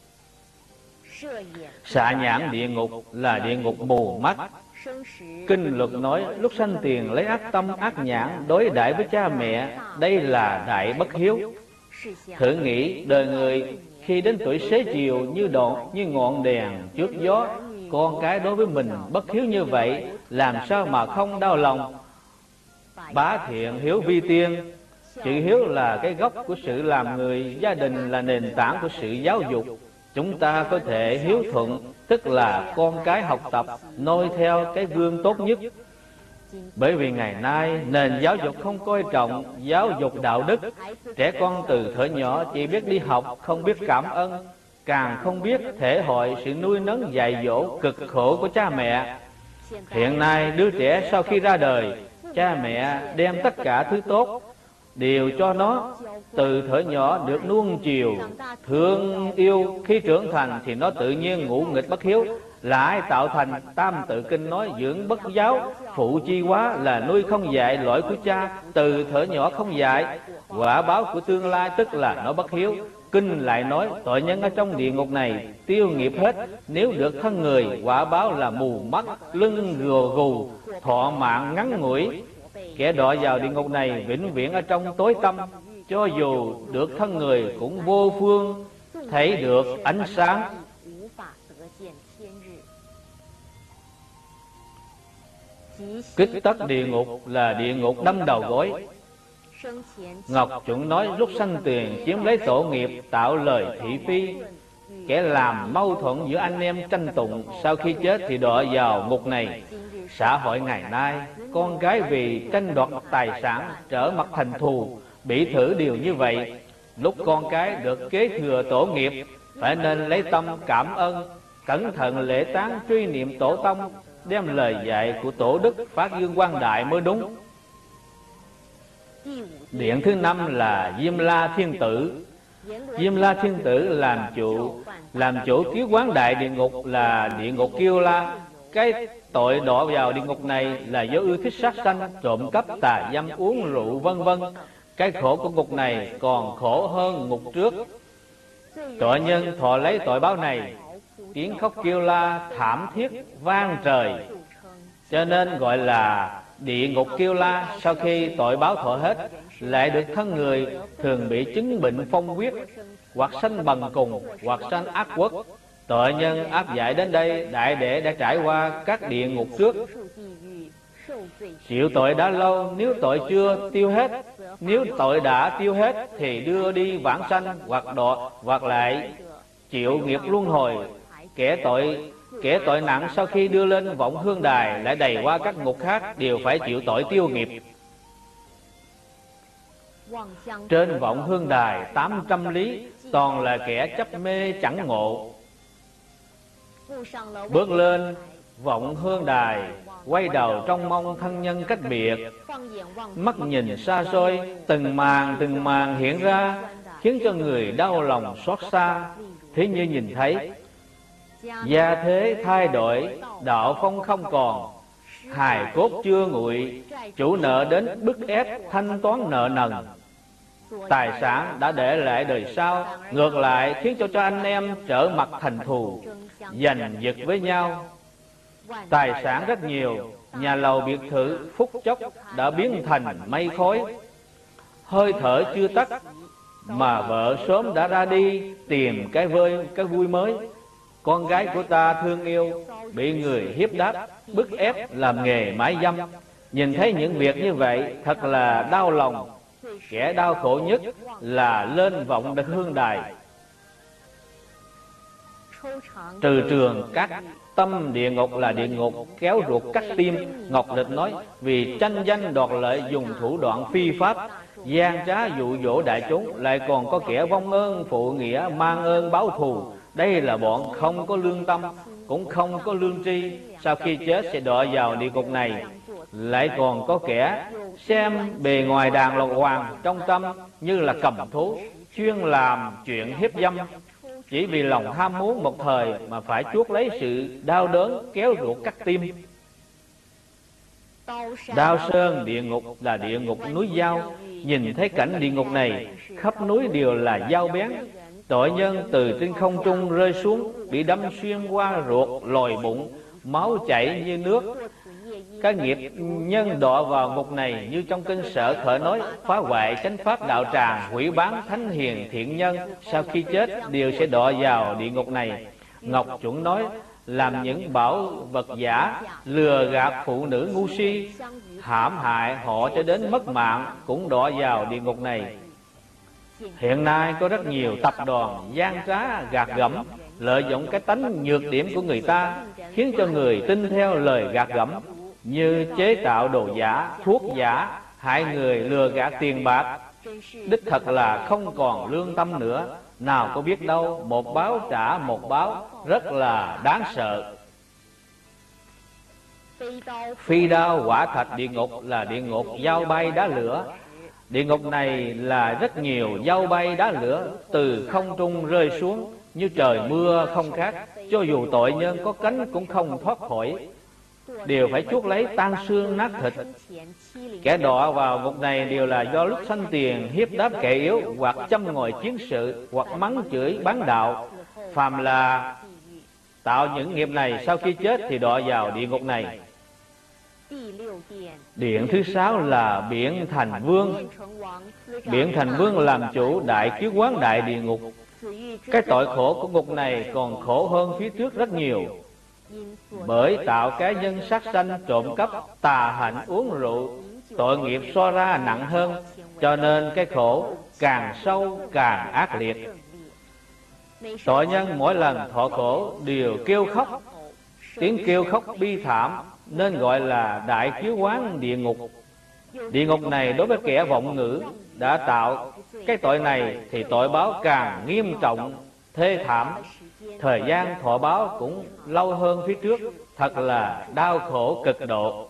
Xạ nhãn địa ngục là địa ngục mù mắt. Kinh luật nói, lúc sanh tiền lấy ác tâm ác nhãn đối đãi với cha mẹ, đây là đại bất hiếu. Thử nghĩ đời người khi đến tuổi xế chiều như ngọn đèn trước gió, con cái đối với mình bất hiếu như vậy, làm sao mà không đau lòng. Bá thiện hiếu vi tiên. Chữ hiếu là cái gốc của sự làm người, gia đình là nền tảng của sự giáo dục. Chúng ta có thể hiếu thuận, tức là con cái học tập, noi theo cái gương tốt nhất. Bởi vì ngày nay nền giáo dục không coi trọng giáo dục đạo đức. Trẻ con từ thuở nhỏ chỉ biết đi học, không biết cảm ơn, càng không biết thể hội sự nuôi nấng dạy dỗ cực khổ của cha mẹ. Hiện nay đứa trẻ sau khi ra đời, cha mẹ đem tất cả thứ tốt đều cho nó, từ thuở nhỏ được nuông chiều, thương yêu. Khi trưởng thành thì nó tự nhiên ngũ nghịch bất hiếu. Là ai tạo thành? Tam Tự Kinh nói, dưỡng bất giáo, phụ chi quá, là nuôi không dạy lỗi của cha, từ thuở nhỏ không dạy. Quả báo của tương lai tức là nó bất hiếu. Kinh lại nói, tội nhân ở trong địa ngục này tiêu nghiệp hết, nếu được thân người, quả báo là mù mắt, lưng gù, thọ mạng ngắn ngủi. Kẻ đọa vào địa ngục này vĩnh viễn ở trong tối tăm, cho dù được thân người cũng vô phương thấy được ánh sáng. Kích tất địa ngục là địa ngục đâm đầu gối. Ngọc Chuẩn nói, lúc sanh tiền chiếm lấy tổ nghiệp, tạo lời thị phi, kẻ làm mâu thuẫn giữa anh em tranh tụng, sau khi chết thì đọa vào ngục này. Xã hội ngày nay, con gái vì tranh đoạt tài sản trở mặt thành thù, bị thử điều như vậy. Lúc con cái được kế thừa tổ nghiệp, phải nên lấy tâm cảm ơn, cẩn thận lễ táng truy niệm tổ tông, đem lời dạy của tổ đức phát dương quang đại mới đúng. Điện thứ 5 là Diêm La Thiên Tử. Diêm La Thiên Tử làm chủ kiếu quán đại địa ngục là địa ngục Kiêu La. Cái tội đọa vào địa ngục này là do ưa thích sát sanh, trộm cắp, tà dâm, uống rượu vân vân. Cái khổ của ngục này còn khổ hơn ngục trước. Tội nhân thọ lấy tội báo này, tiếng khóc kêu la thảm thiết vang trời, cho nên gọi là địa ngục Kiêu La. Sau khi tội báo thọ hết, lại được thân người thường bị chứng bệnh phong huyết, hoặc sanh bần cùng, hoặc sanh ác quốc. Tội nhân áp giải đến đây, đại để đã trải qua các địa ngục trước, chịu tội đã lâu. Nếu tội chưa tiêu hết, nếu tội đã tiêu hết thì đưa đi vãng sanh, hoặc lại chịu nghiệp luân hồi. Kẻ tội nặng sau khi đưa lên vọng hương đài lại đầy qua các ngục khác, đều phải chịu tội tiêu nghiệp. Trên vọng hương đài 800 lý toàn là kẻ chấp mê chẳng ngộ. Bước lên vọng hương đài, quay đầu trông mong thân nhân cách biệt, mắt nhìn xa xôi, từng màn hiện ra, khiến cho người đau lòng xót xa. Thế như nhìn thấy gia thế thay đổi, đạo phong không còn, hài cốt chưa nguội, chủ nợ đến bức ép thanh toán nợ nần. Tài sản đã để lại đời sau, ngược lại khiến cho anh em trở mặt thành thù, giành giật với nhau. Tài sản rất nhiều, nhà lầu biệt thự phút chốc đã biến thành mây khói. Hơi thở chưa tắt mà vợ sớm đã ra đi tìm cái vui mới. Con gái của ta thương yêu bị người hiếp đáp, bức ép làm nghề mãi dâm. Nhìn thấy những việc như vậy thật là đau lòng. Kẻ đau khổ nhất là lên vọng hương đài. Trừ trường các tâm địa ngục là địa ngục kéo ruột cắt tim. Ngọc Lịch nói, vì tranh danh đoạt lợi, dùng thủ đoạn phi pháp, gian trá dụ dỗ đại chúng, lại còn có kẻ vong ơn phụ nghĩa, mang ơn báo thù. Đây là bọn không có lương tâm, cũng không có lương tri, sau khi chết sẽ đọa vào địa ngục này. Lại còn có kẻ xem bề ngoài đàng hoàng, trong tâm như là cầm thú, chuyên làm chuyện hiếp dâm, chỉ vì lòng tham muốn một thời mà phải chuốc lấy sự đau đớn kéo ruột cắt tim. Đao Sơn địa ngục là địa ngục núi dao. Nhìn thấy cảnh địa ngục này, khắp núi đều là dao bén. Tội nhân từ trên không trung rơi xuống, bị đâm xuyên qua ruột, lồi bụng, máu chảy như nước. Các nghiệp nhân đọa vào ngục này như trong kinh Sở Khởi nói, phá hoại chánh pháp đạo tràng, hủy bán thánh hiền thiện nhân, sau khi chết đều sẽ đọa vào địa ngục này. Ngọc Chuẩn nói, làm những bảo vật giả, lừa gạt phụ nữ ngu si, hãm hại họ cho đến mất mạng, cũng đọa vào địa ngục này. Hiện nay có rất nhiều tập đoàn gian trá gạt gẫm, lợi dụng cái tánh nhược điểm của người ta, khiến cho người tin theo lời gạt gẫm, như chế tạo đồ giả, thuốc giả, hại người, lừa gạt tiền bạc. Đích thật là không còn lương tâm nữa. Nào có biết đâu, một báo trả một báo, rất là đáng sợ. Phi đao quả thạch địa ngục là địa ngục dao bay đá lửa. Địa ngục này là rất nhiều dao bay đá lửa từ không trung rơi xuống, như trời mưa không khác. Cho dù tội nhân có cánh cũng không thoát khỏi, đều phải chuốc lấy tan xương nát thịt. Kẻ đọa vào ngục này đều là do lúc sanh tiền hiếp đáp kẻ yếu, hoặc châm ngòi chiến sự, hoặc mắng chửi bán đạo. Phàm là tạo những nghiệp này, sau khi chết thì đọa vào địa ngục này. Điện thứ 6 là Biển Thành Vương. Biển Thành Vương làm chủ đại kiết quán đại địa ngục. Cái tội khổ của ngục này còn khổ hơn phía trước rất nhiều. Bởi tạo cái nhân sát sanh, trộm cắp, tà hạnh, uống rượu, tội nghiệp so ra nặng hơn, cho nên cái khổ càng sâu càng ác liệt. Tội nhân mỗi lần thọ khổ đều kêu khóc, tiếng kêu khóc bi thảm, nên gọi là đại kiết quán địa ngục. Địa ngục này đối với kẻ vọng ngữ đã tạo cái tội này thì tội báo càng nghiêm trọng, thê thảm. Thời gian thọ báo cũng lâu hơn phía trước, thật là đau khổ cực độ.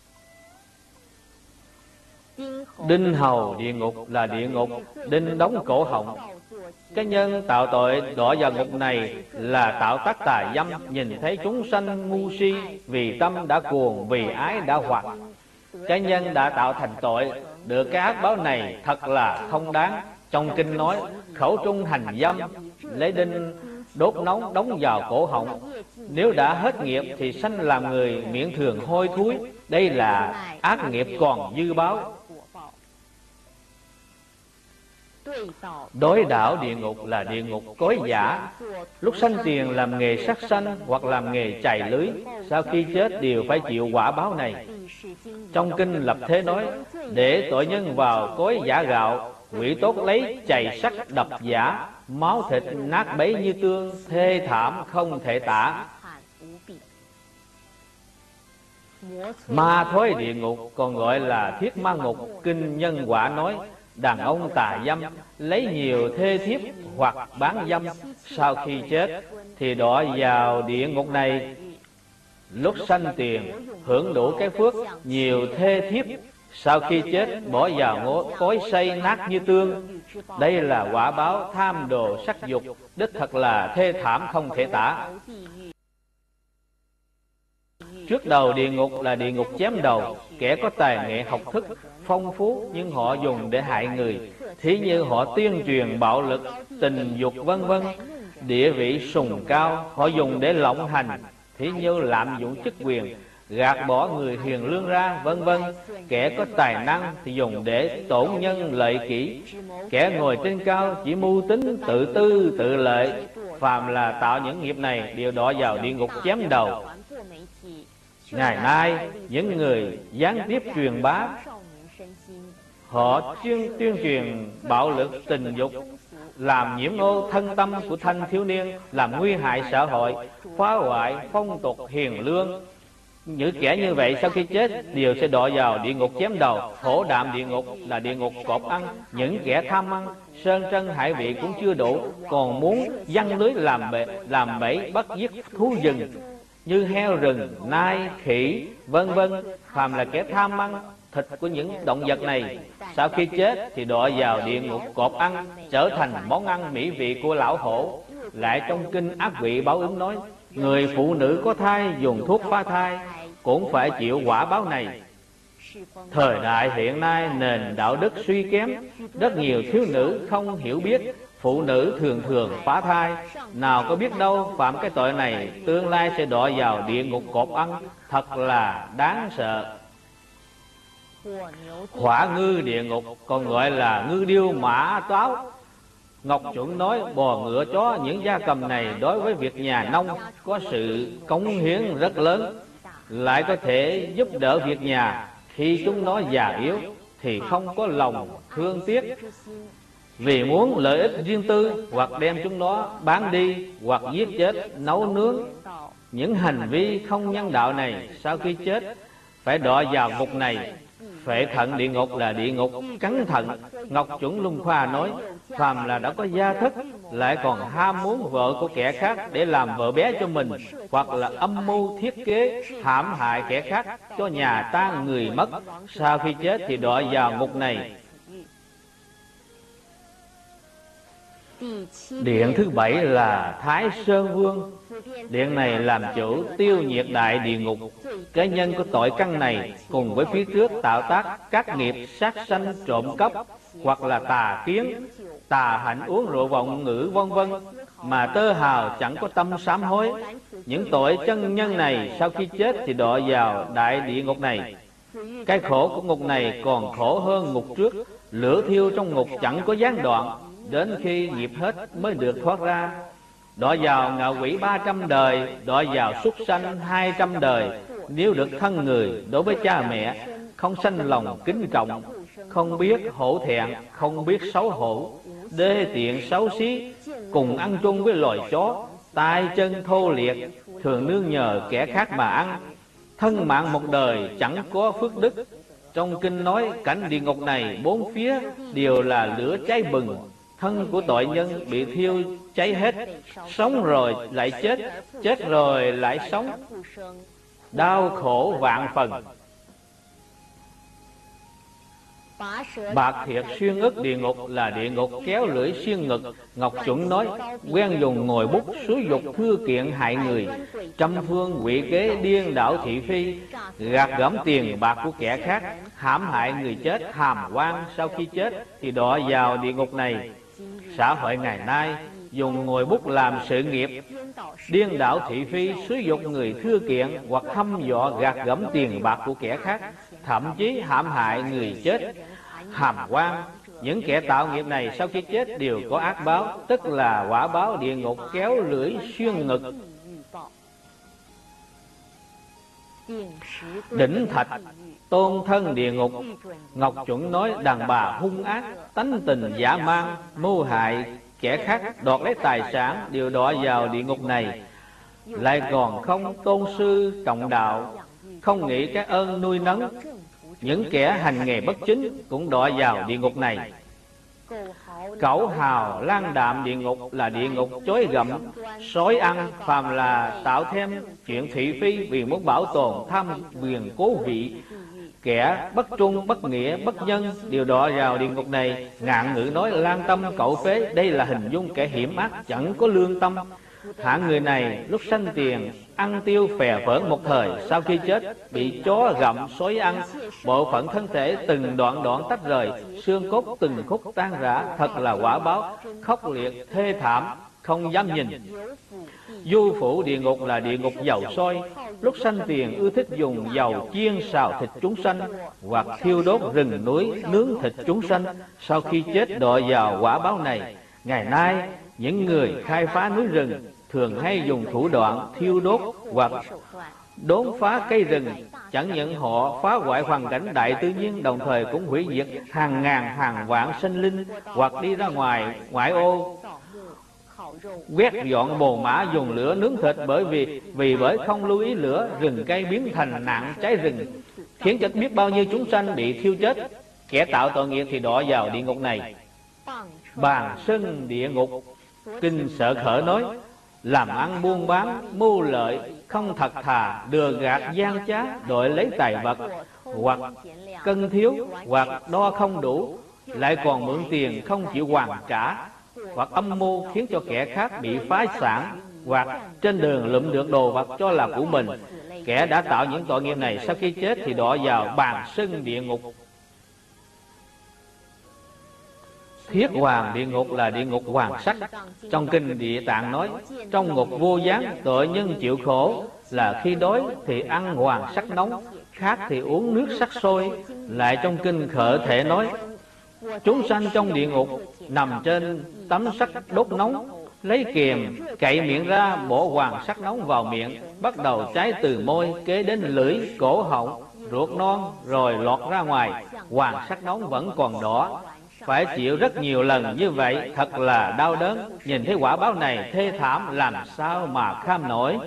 Đinh hầu địa ngục là địa ngục đinh đóng cổ họng. Cái nhân tạo tội đọa vào ngục này là tạo tác tà dâm. Nhìn thấy chúng sanh ngu si, vì tâm đã cuồng, vì ái đã hoặc. Cái nhân đã tạo thành tội, được cái ác báo này thật là không đáng. Trong kinh nói, khẩu trung hành dâm, lấy đinh đốt nóng đóng vào cổ họng. Nếu đã hết nghiệp thì sanh làm người miệng thường hôi thối. Đây là ác nghiệp còn dư báo. Đối đảo địa ngục là địa ngục cối giả. Lúc sanh tiền làm nghề sát sanh hoặc làm nghề chài lưới, sau khi chết đều phải chịu quả báo này. Trong kinh Lập Thế nói, để tội nhân vào cối giả gạo, quỷ tốt lấy chày sắt đập giả, máu thịt nát bấy như tương, thê thảm không thể tả. Ma thối địa ngục còn gọi là thiết ma ngục. Kinh Nhân Quả nói, đàn ông tà dâm lấy nhiều thê thiếp hoặc bán dâm, sau khi chết thì đọa vào địa ngục này. Lúc sanh tiền hưởng đủ cái phước nhiều thê thiếp, sau khi chết bỏ vào cối xay nát như tương. Đây là quả báo tham đồ sắc dục, đích thật là thê thảm không thể tả. Trước đầu địa ngục là địa ngục chém đầu. Kẻ có tài nghệ học thức phong phú, nhưng họ dùng để hại người, thí như họ tuyên truyền bạo lực, tình dục vân vân. Địa vị sùng cao họ dùng để lộng hành, thí như lạm dụng chức quyền, gạt bỏ người hiền lương ra vân vân. Kẻ có tài năng thì dùng để tổn nhân lợi kỷ. Kẻ ngồi trên cao chỉ mưu tính tự tư tự lợi. Phàm là tạo những nghiệp này đều đọa vào địa ngục chém đầu. Ngày nay những người gián tiếp truyền bá, họ tuyên truyền bạo lực tình dục, làm nhiễm ô thân tâm của thanh thiếu niên, làm nguy hại xã hội, phá hoại phong tục hiền lương. Những kẻ như vậy sau khi chết đều sẽ đọa vào địa ngục chém đầu. Thổ đạm địa ngục là địa ngục cọp ăn. Những kẻ tham ăn sơn trân hải vị cũng chưa đủ, còn muốn giăng lưới làm bẫy bắt giết thú rừng như heo rừng, nai, khỉ vân vân. Phàm là kẻ tham ăn thịt của những động vật này, sau khi chết thì đọa vào địa ngục cọp ăn, trở thành món ăn mỹ vị của lão hổ. Lại trong kinh Ác Vị Báo Ứng nói, người phụ nữ có thai dùng thuốc phá thai cũng phải chịu quả báo này. Thời đại hiện nay nền đạo đức suy kém, rất nhiều thiếu nữ không hiểu biết, phụ nữ thường phá thai. Nào có biết đâu phạm cái tội này tương lai sẽ đọa vào địa ngục cọp ăn, thật là đáng sợ. Hỏa ngư địa ngục còn gọi là ngư điêu mã táo. Ngọc Chuẩn nói bò ngựa chó những gia cầm này đối với việc nhà nông có sự cống hiến rất lớn, lại có thể giúp đỡ việc nhà. Khi chúng nó già yếu thì không có lòng thương tiếc, vì muốn lợi ích riêng tư, hoặc đem chúng nó bán đi, hoặc giết chết nấu nướng. Những hành vi không nhân đạo này sau khi chết phải đọa vào ngục này. Phệ thận địa ngục là địa ngục cắn thận. Ngọc Chuẩn Luân Khoa nói, phàm là đã có gia thất lại còn ham muốn vợ của kẻ khác để làm vợ bé cho mình, hoặc là âm mưu thiết kế hãm hại kẻ khác cho nhà tan người mất, sau khi chết thì đọa vào ngục này. Điện thứ 7 là Thái Sơn Vương. Điện này làm chủ tiêu nhiệt đại địa ngục. Cái nhân của tội căn này cùng với phía trước tạo tác các nghiệp sát sanh, trộm cắp, hoặc là tà kiến, tà hạnh, uống rượu vọng ngữ vân vân, mà tơ hào chẳng có tâm sám hối. Những tội chân nhân này sau khi chết thì đọa vào đại địa ngục này. Cái khổ của ngục này còn khổ hơn ngục trước. Lửa thiêu trong ngục chẳng có gián đoạn, đến khi nghiệp hết mới được thoát ra. Đọa vào ngạ quỷ 300 đời, đọa vào súc sanh 200 đời. Nếu được thân người đối với cha mẹ, không sanh lòng kính trọng, không biết hổ thẹn, không biết xấu hổ, đê tiện xấu xí, cùng ăn chung với loài chó, tay chân thô liệt, thường nương nhờ kẻ khác mà ăn, thân mạng một đời chẳng có phước đức. Trong kinh nói cảnh địa ngục này bốn phía đều là lửa cháy bừng. Thân của tội nhân bị thiêu cháy hết, sống rồi lại chết, chết rồi lại sống, đau khổ vạn phần. Bạc thiệt xuyên ức địa ngục là địa ngục kéo lưỡi xuyên ngực. Ngọc Chuẩn nói, quen dùng ngòi bút xúi dục thưa kiện hại người, trăm phương quỷ kế điên đảo thị phi, gạt gẫm tiền bạc của kẻ khác, hãm hại người chết hàm oan. Sau khi chết thì đọa vào địa ngục này. Xã hội ngày nay dùng ngòi bút làm sự nghiệp, điên đảo thị phi, xúi dục người thưa kiện, hoặc hăm dọa gạt gẫm tiền bạc của kẻ khác, thậm chí hãm hại người chết hàm oan. Những kẻ tạo nghiệp này sau khi chết đều có ác báo, tức là quả báo địa ngục kéo lưỡi xuyên ngực. Đỉnh Thạch tôn thân địa ngục. Ngọc Chuẩn nói đàn bà hung ác, tánh tình dã man, mưu hại kẻ khác, đoạt lấy tài sản, đều đọa vào địa ngục này. Lại còn không tôn sư trọng đạo, không nghĩ cái ơn nuôi nấng. Những kẻ hành nghề bất chính cũng đọa vào địa ngục này. Cẩu hào lan đạm địa ngục là địa ngục chói gặm, sói ăn, phàm là tạo thêm chuyện thị phi vì muốn bảo tồn tham quyền cố vị. Kẻ bất trung, bất nghĩa, bất nhân đều đọa vào địa ngục này. Ngạn ngữ nói lan tâm cẩu phế, đây là hình dung kẻ hiểm ác chẳng có lương tâm. Hạng người này lúc sanh tiền ăn tiêu phè phỡn một thời, sau khi chết bị chó gặm, sói ăn, bộ phận thân thể từng đoạn đoạn tách rời, xương cốt từng khúc tan rã, thật là quả báo khốc liệt thê thảm, không dám nhìn. Du phủ địa ngục là địa ngục dầu sôi, lúc sanh tiền ưa thích dùng dầu chiên xào thịt chúng sanh, hoặc thiêu đốt rừng núi nướng thịt chúng sanh, sau khi chết đọa vào quả báo này. Ngày nay những người khai phá núi rừng thường hay dùng thủ đoạn thiêu đốt hoặc đốn phá cây rừng, chẳng những họ phá hoại hoàn cảnh đại tự nhiên, đồng thời cũng hủy diệt hàng ngàn hàng vạn sinh linh, hoặc đi ra ngoài ngoại ô quét dọn mồ mã dùng lửa nướng thịt, bởi bởi không lưu ý lửa, rừng cây biến thành nạn cháy rừng, khiến cho biết bao nhiêu chúng sanh bị thiêu chết. Kẻ tạo tội nghiệp thì đọa vào địa ngục này. Bàn Sơn địa ngục. Kinh Sợ Khởi nói làm ăn buôn bán mưu lợi, không thật thà, lừa gạt gian trá, đội lấy tài vật, hoặc cân thiếu, hoặc đo không đủ, lại còn mượn tiền không chịu hoàn trả, hoặc âm mưu khiến cho kẻ khác bị phá sản, hoặc trên đường lụm được đồ vật cho là của mình. Kẻ đã tạo những tội nghiệp này sau khi chết thì đọa vào bàn Sơn địa ngục. Thiết Hoàng địa ngục là địa ngục hoàng sắc. Trong kinh Địa Tạng nói trong ngục vô gián, tội nhân chịu khổ là khi đói thì ăn hoàng sắc nóng, khát thì uống nước sắc sôi. Lại trong kinh Khởi Thể nói chúng sanh trong địa ngục nằm trên tấm sắt đốt nóng, lấy kiềm cậy miệng ra, bỏ hoàng sắc nóng vào miệng, bắt đầu cháy từ môi kế đến lưỡi, cổ họng, ruột non, rồi lọt ra ngoài. Hoàng sắc nóng vẫn còn đỏ, phải chịu rất nhiều lần như vậy, thật là đau đớn. Nhìn thấy quả báo này thê thảm, làm sao mà kham nổi.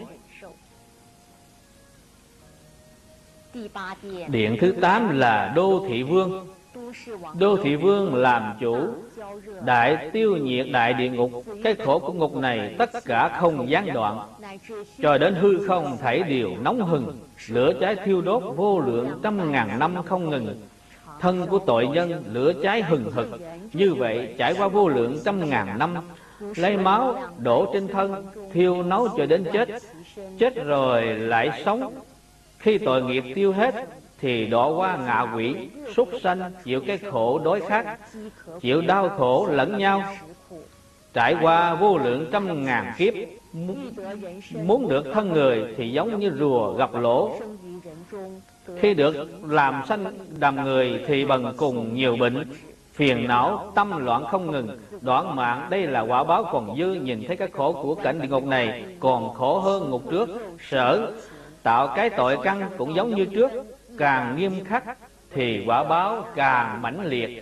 Điện thứ 8 là Đô Thị Vương. Đô Thị Vương làm chủ đại tiêu nhiệt đại địa ngục. Cái khổ của ngục này tất cả không gián đoạn, cho đến hư không thảy đều nóng hừng, lửa cháy thiêu đốt vô lượng trăm ngàn năm không ngừng. Thân của tội nhân lửa cháy hừng hực như vậy, trải qua vô lượng trăm ngàn năm, lấy máu đổ trên thân, thiêu nấu cho đến chết. Chết rồi lại sống. Khi tội nghiệp tiêu hết thì đọa qua ngạ quỷ, súc sanh, chịu cái khổ đói khát, chịu đau khổ lẫn nhau, trải qua vô lượng trăm ngàn kiếp. Muốn được thân người thì giống như rùa gặp lỗ. Khi được làm sanh đầm người thì bần cùng nhiều bệnh, phiền não, tâm loạn không ngừng, đoạn mạng. Đây là quả báo còn dư. Nhìn thấy cái khổ của cảnh địa ngục này còn khổ hơn ngục trước. Sở tạo cái tội căn cũng giống như trước, càng nghiêm khắc thì quả báo càng mãnh liệt.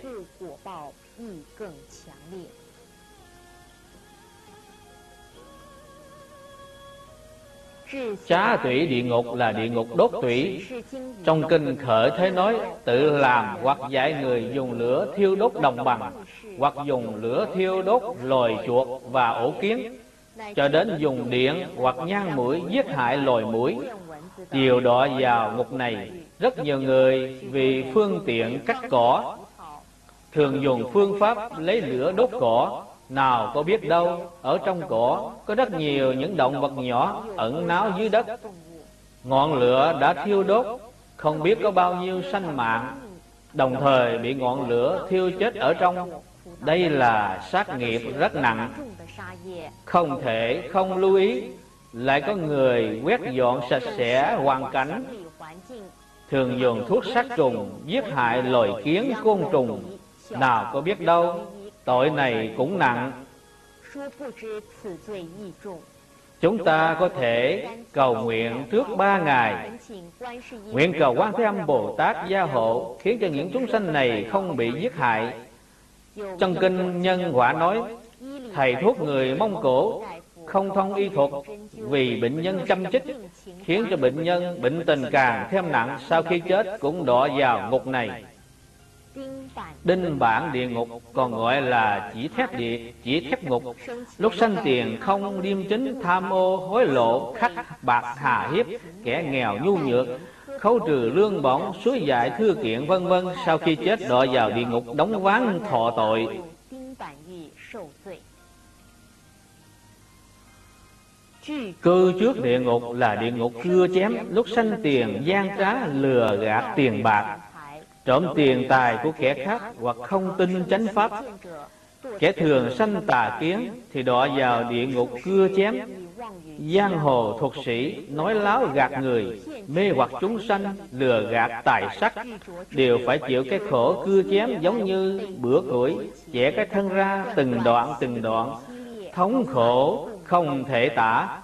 Trá tủy địa ngục là địa ngục đốt tủy. Trong kinh Khởi Thế nói tự làm hoặc dạy người dùng lửa thiêu đốt đồng bằng, hoặc dùng lửa thiêu đốt lồi chuột và ổ kiến, cho đến dùng điện hoặc nhang mũi giết hại lồi mũi, đều đọa vào ngục này. Rất nhiều người vì phương tiện cắt cỏ thường dùng phương pháp lấy lửa đốt cỏ. Nào có biết đâu, ở trong cỏ có rất nhiều những động vật nhỏ ẩn náu dưới đất. Ngọn lửa đã thiêu đốt không biết có bao nhiêu sanh mạng, đồng thời bị ngọn lửa thiêu chết ở trong. Đây là sát nghiệp rất nặng, không thể không lưu ý. Lại có người quét dọn sạch sẽ hoàn cảnh, thường dùng thuốc sát trùng giết hại loài kiến côn trùng, Nào có biết đâu, tội này cũng nặng. Chúng ta có thể cầu nguyện trước 3 ngày, nguyện cầu Quan Thế Âm Bồ Tát gia hộ, khiến cho những chúng sanh này không bị giết hại. Trong kinh Nhân Quả nói, thầy thuốc người Mông Cổ không thông y thuật, vì bệnh nhân châm chích, khiến cho bệnh nhân bệnh tình càng thêm nặng, sau khi chết cũng đọa vào ngục này. Đinh bản địa ngục còn gọi là chỉ thép ngục. Lúc sanh tiền không liêm chính, tham ô hối lộ, khắc bạc hà hiếp, kẻ nghèo nhu nhược, khấu trừ lương bổng, suối dại thư kiện vân vân. Sau khi chết đọa vào địa ngục đóng ván thọ tội. Cư trước địa ngục là địa ngục cưa chém. Lúc sanh tiền gian trá, lừa gạt tiền bạc, trộm tiền tài của kẻ khác, hoặc không tin chánh pháp. Kẻ thường sanh tà kiến thì đọa vào địa ngục cưa chém. Giang hồ thuật sĩ nói láo gạt người, mê hoặc chúng sanh, lừa gạt tài sắc, đều phải chịu cái khổ cưa chém, giống như bữa củi chẻ cái thân ra từng đoạn, thống khổ không thể tả.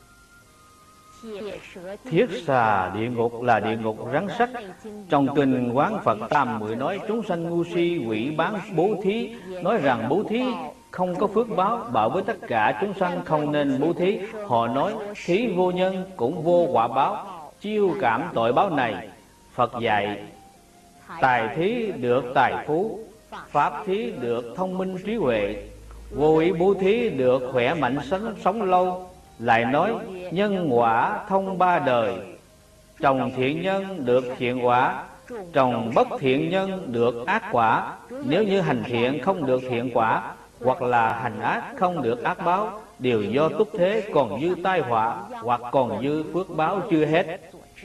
Thiết xà địa ngục là địa ngục rắn sắt. Trong kinh Quán Phật Tam Muội nói, chúng sanh ngu si quỷ bán bố thí, nói rằng bố thí không có phước báo, bảo với tất cả chúng sanh không nên bố thí. Họ nói thí vô nhân cũng vô quả báo, chiêu cảm tội báo này. Phật dạy, tài thí được tài phú, pháp thí được thông minh trí huệ, vô ý bố thí được khỏe mạnh sống lâu. Lại nói nhân quả thông 3 đời, trồng thiện nhân được thiện quả, trồng bất thiện nhân được ác quả. Nếu như hành thiện không được thiện quả, hoặc là hành ác không được ác báo, đều do túc thế còn dư tai họa, hoặc còn dư phước báo chưa hết.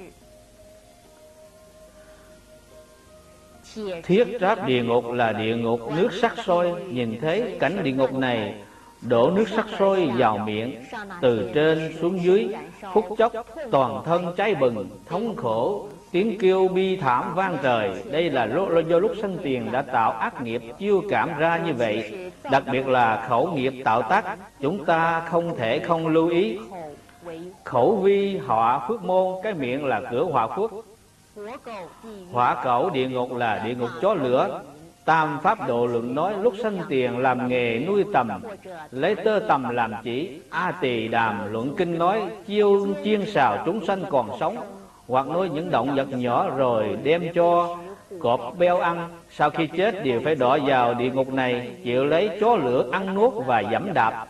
Thiết tráp địa ngục là địa ngục nước sắc sôi. Nhìn thấy cảnh địa ngục này, đổ nước sắc sôi vào miệng, từ trên xuống dưới, phút chốc toàn thân cháy bừng, thống khổ, tiếng kêu bi thảm vang trời. Đây là do lúc sanh tiền đã tạo ác nghiệp chiêu cảm ra như vậy. Đặc biệt là khẩu nghiệp tạo tác, chúng ta không thể không lưu ý. Khẩu vi họa phước môn, cái miệng là cửa họa phước. Hỏa cẩu địa ngục là địa ngục chó lửa. Tam Pháp Độ Luận nói, lúc sanh tiền làm nghề nuôi tầm, lấy tơ tầm làm chỉ. A Tỳ Đàm Luận Kinh nói, chiên xào chúng sanh còn sống, hoặc nuôi những động vật nhỏ rồi đem cho cọp beo ăn. Sau khi chết đều phải đọa vào địa ngục này, chịu lấy chó lửa ăn nuốt và giẫm đạp.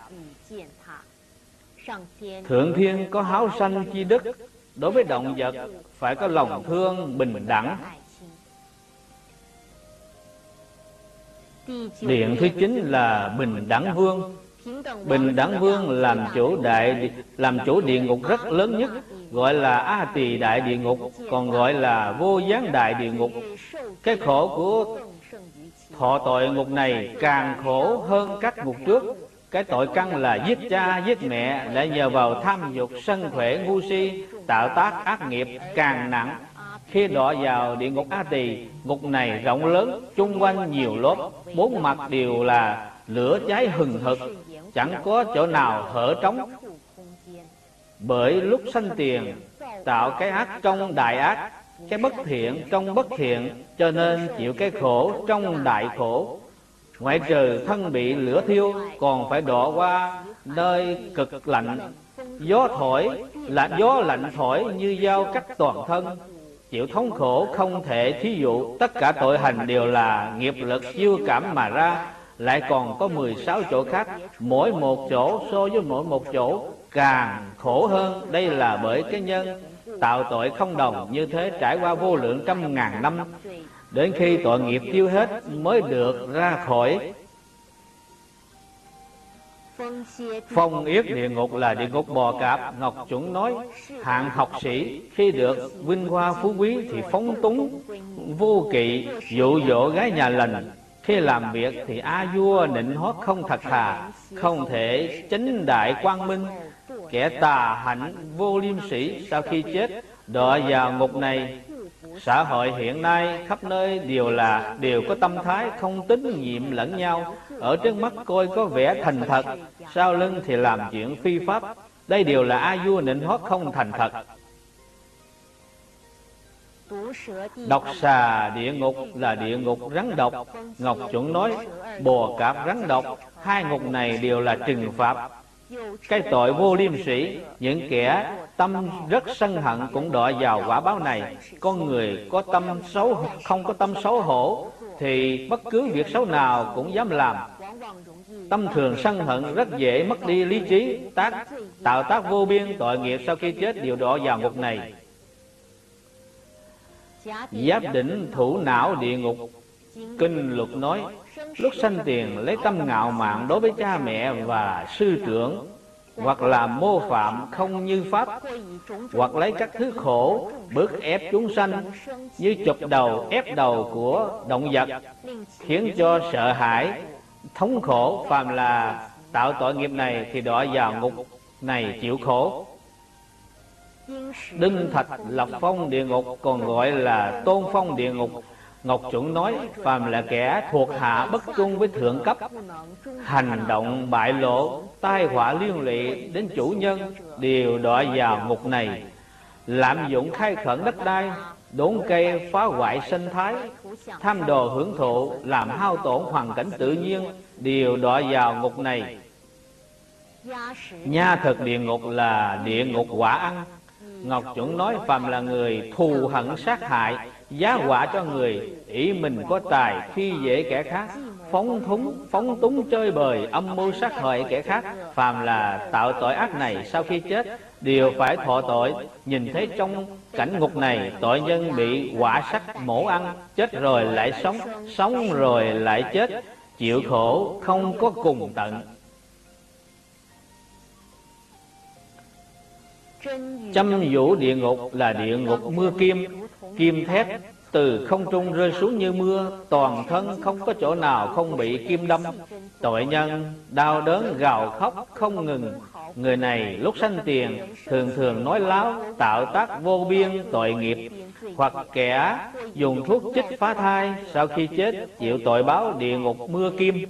Thượng thiên có háo sanh chi đức, đối với động vật phải có lòng thương bình đẳng. Điện thứ 9 là Bình Đẳng Vương. Bình Đẳng Vương làm chủ địa ngục rất lớn nhất, gọi là A Tỳ Đại Địa Ngục, còn gọi là Vô Gián Đại Địa Ngục. Cái khổ của thọ tội ngục này càng khổ hơn các ngục trước. Cái tội căn là giết cha giết mẹ, lại nhờ vào tham dục sân khỏe ngu si, tạo tác ác nghiệp càng nặng. Khi đọa vào địa ngục A Tỳ, ngục này rộng lớn, chung quanh nhiều lớp, 4 mặt đều là lửa cháy hừng hực, chẳng có chỗ nào hở trống. Bởi lúc sanh tiền tạo cái ác trong đại ác, cái bất thiện trong bất thiện, cho nên chịu cái khổ trong đại khổ. Ngoại trừ thân bị lửa thiêu, còn phải đọa qua nơi cực lạnh, gió lạnh thổi như dao cắt toàn thân, chịu thống khổ không thể thí dụ. Tất cả tội hành đều là nghiệp lực chiêu cảm mà ra. Lại còn có 16 chỗ khác, mỗi một chỗ so với mỗi một chỗ càng khổ hơn. Đây là bởi cái nhân tạo tội không đồng như thế, trải qua vô lượng trăm ngàn năm, đến khi tội nghiệp tiêu hết mới được ra khỏi. Phong yết địa ngục là địa ngục bò cạp. Ngọc Chuẩn nói, hạng học sĩ khi được vinh hoa phú quý thì phóng túng vô kỵ, dụ dỗ gái nhà lành. Khi làm việc thì a vua nịnh hót không thật thà, không thể chánh đại quang minh. Kẻ tà hạnh vô liêm sĩ, sau khi chết đọa vào ngục này, Xã hội hiện nay khắp nơi đều có tâm thái không tín nhiệm lẫn nhau. Ở trước mắt coi có vẻ thành thật, sau lưng thì làm chuyện phi pháp. Đây đều là a vua nịnh hót không thành thật. Độc xà địa ngục là địa ngục rắn độc. Ngọc Chuẩn nói bò cạp rắn độc, hai ngục này đều là trừng phạt cái tội vô liêm sỉ. Những kẻ tâm rất sân hận cũng đọa vào quả báo này. Con người có tâm xấu, không có tâm xấu hổ thì bất cứ việc xấu nào cũng dám làm. Tâm thường sân hận rất dễ mất đi lý trí, tạo tác vô biên tội nghiệp, sau khi chết đều đọa vào ngục này. Giáp đỉnh thủ não địa ngục. Kinh Luật nói lúc sanh tiền lấy tâm ngạo mạn đối với cha mẹ và sư trưởng, hoặc là mô phạm không như pháp, hoặc lấy các thứ khổ bức ép chúng sanh như chụp đầu ép đầu của động vật, khiến cho sợ hãi thống khổ. Phàm là tạo tội nghiệp này thì đọa vào ngục này chịu khổ. Đinh Thạch Lập Phong địa ngục, còn gọi là Tôn Phong địa ngục. Ngọc Chuẩn nói phàm là kẻ thuộc hạ bất trung với thượng cấp, hành động bại lộ, tai họa liên lụy đến chủ nhân, đều đọa vào ngục này. Lạm dụng khai khẩn đất đai, đốn cây phá hoại sinh thái, tham đồ hưởng thụ, làm hao tổn hoàn cảnh tự nhiên, đều đọa vào ngục này. Nha thực địa ngục là địa ngục quả ăn. Ngọc Chuẩn nói phàm là người thù hận sát hại, giá họa cho người, ý mình có tài khi dễ kẻ khác, phóng túng chơi bời, âm mưu sát hại kẻ khác, phàm là tạo tội ác này, sau khi chết đều phải thọ tội. Nhìn thấy trong cảnh ngục này, tội nhân bị quả sắt mổ ăn, chết rồi lại sống, sống rồi lại chết, chịu khổ không có cùng tận. Châm vũ địa ngục là địa ngục mưa kim. Kim thép từ không trung rơi xuống như mưa, toàn thân không có chỗ nào không bị kim đâm. Tội nhân đau đớn gào khóc không ngừng. Người này lúc sanh tiền thường nói láo, tạo tác vô biên tội nghiệp. Hoặc kẻ dùng thuốc chích phá thai, sau khi chết chịu tội báo địa ngục mưa kim.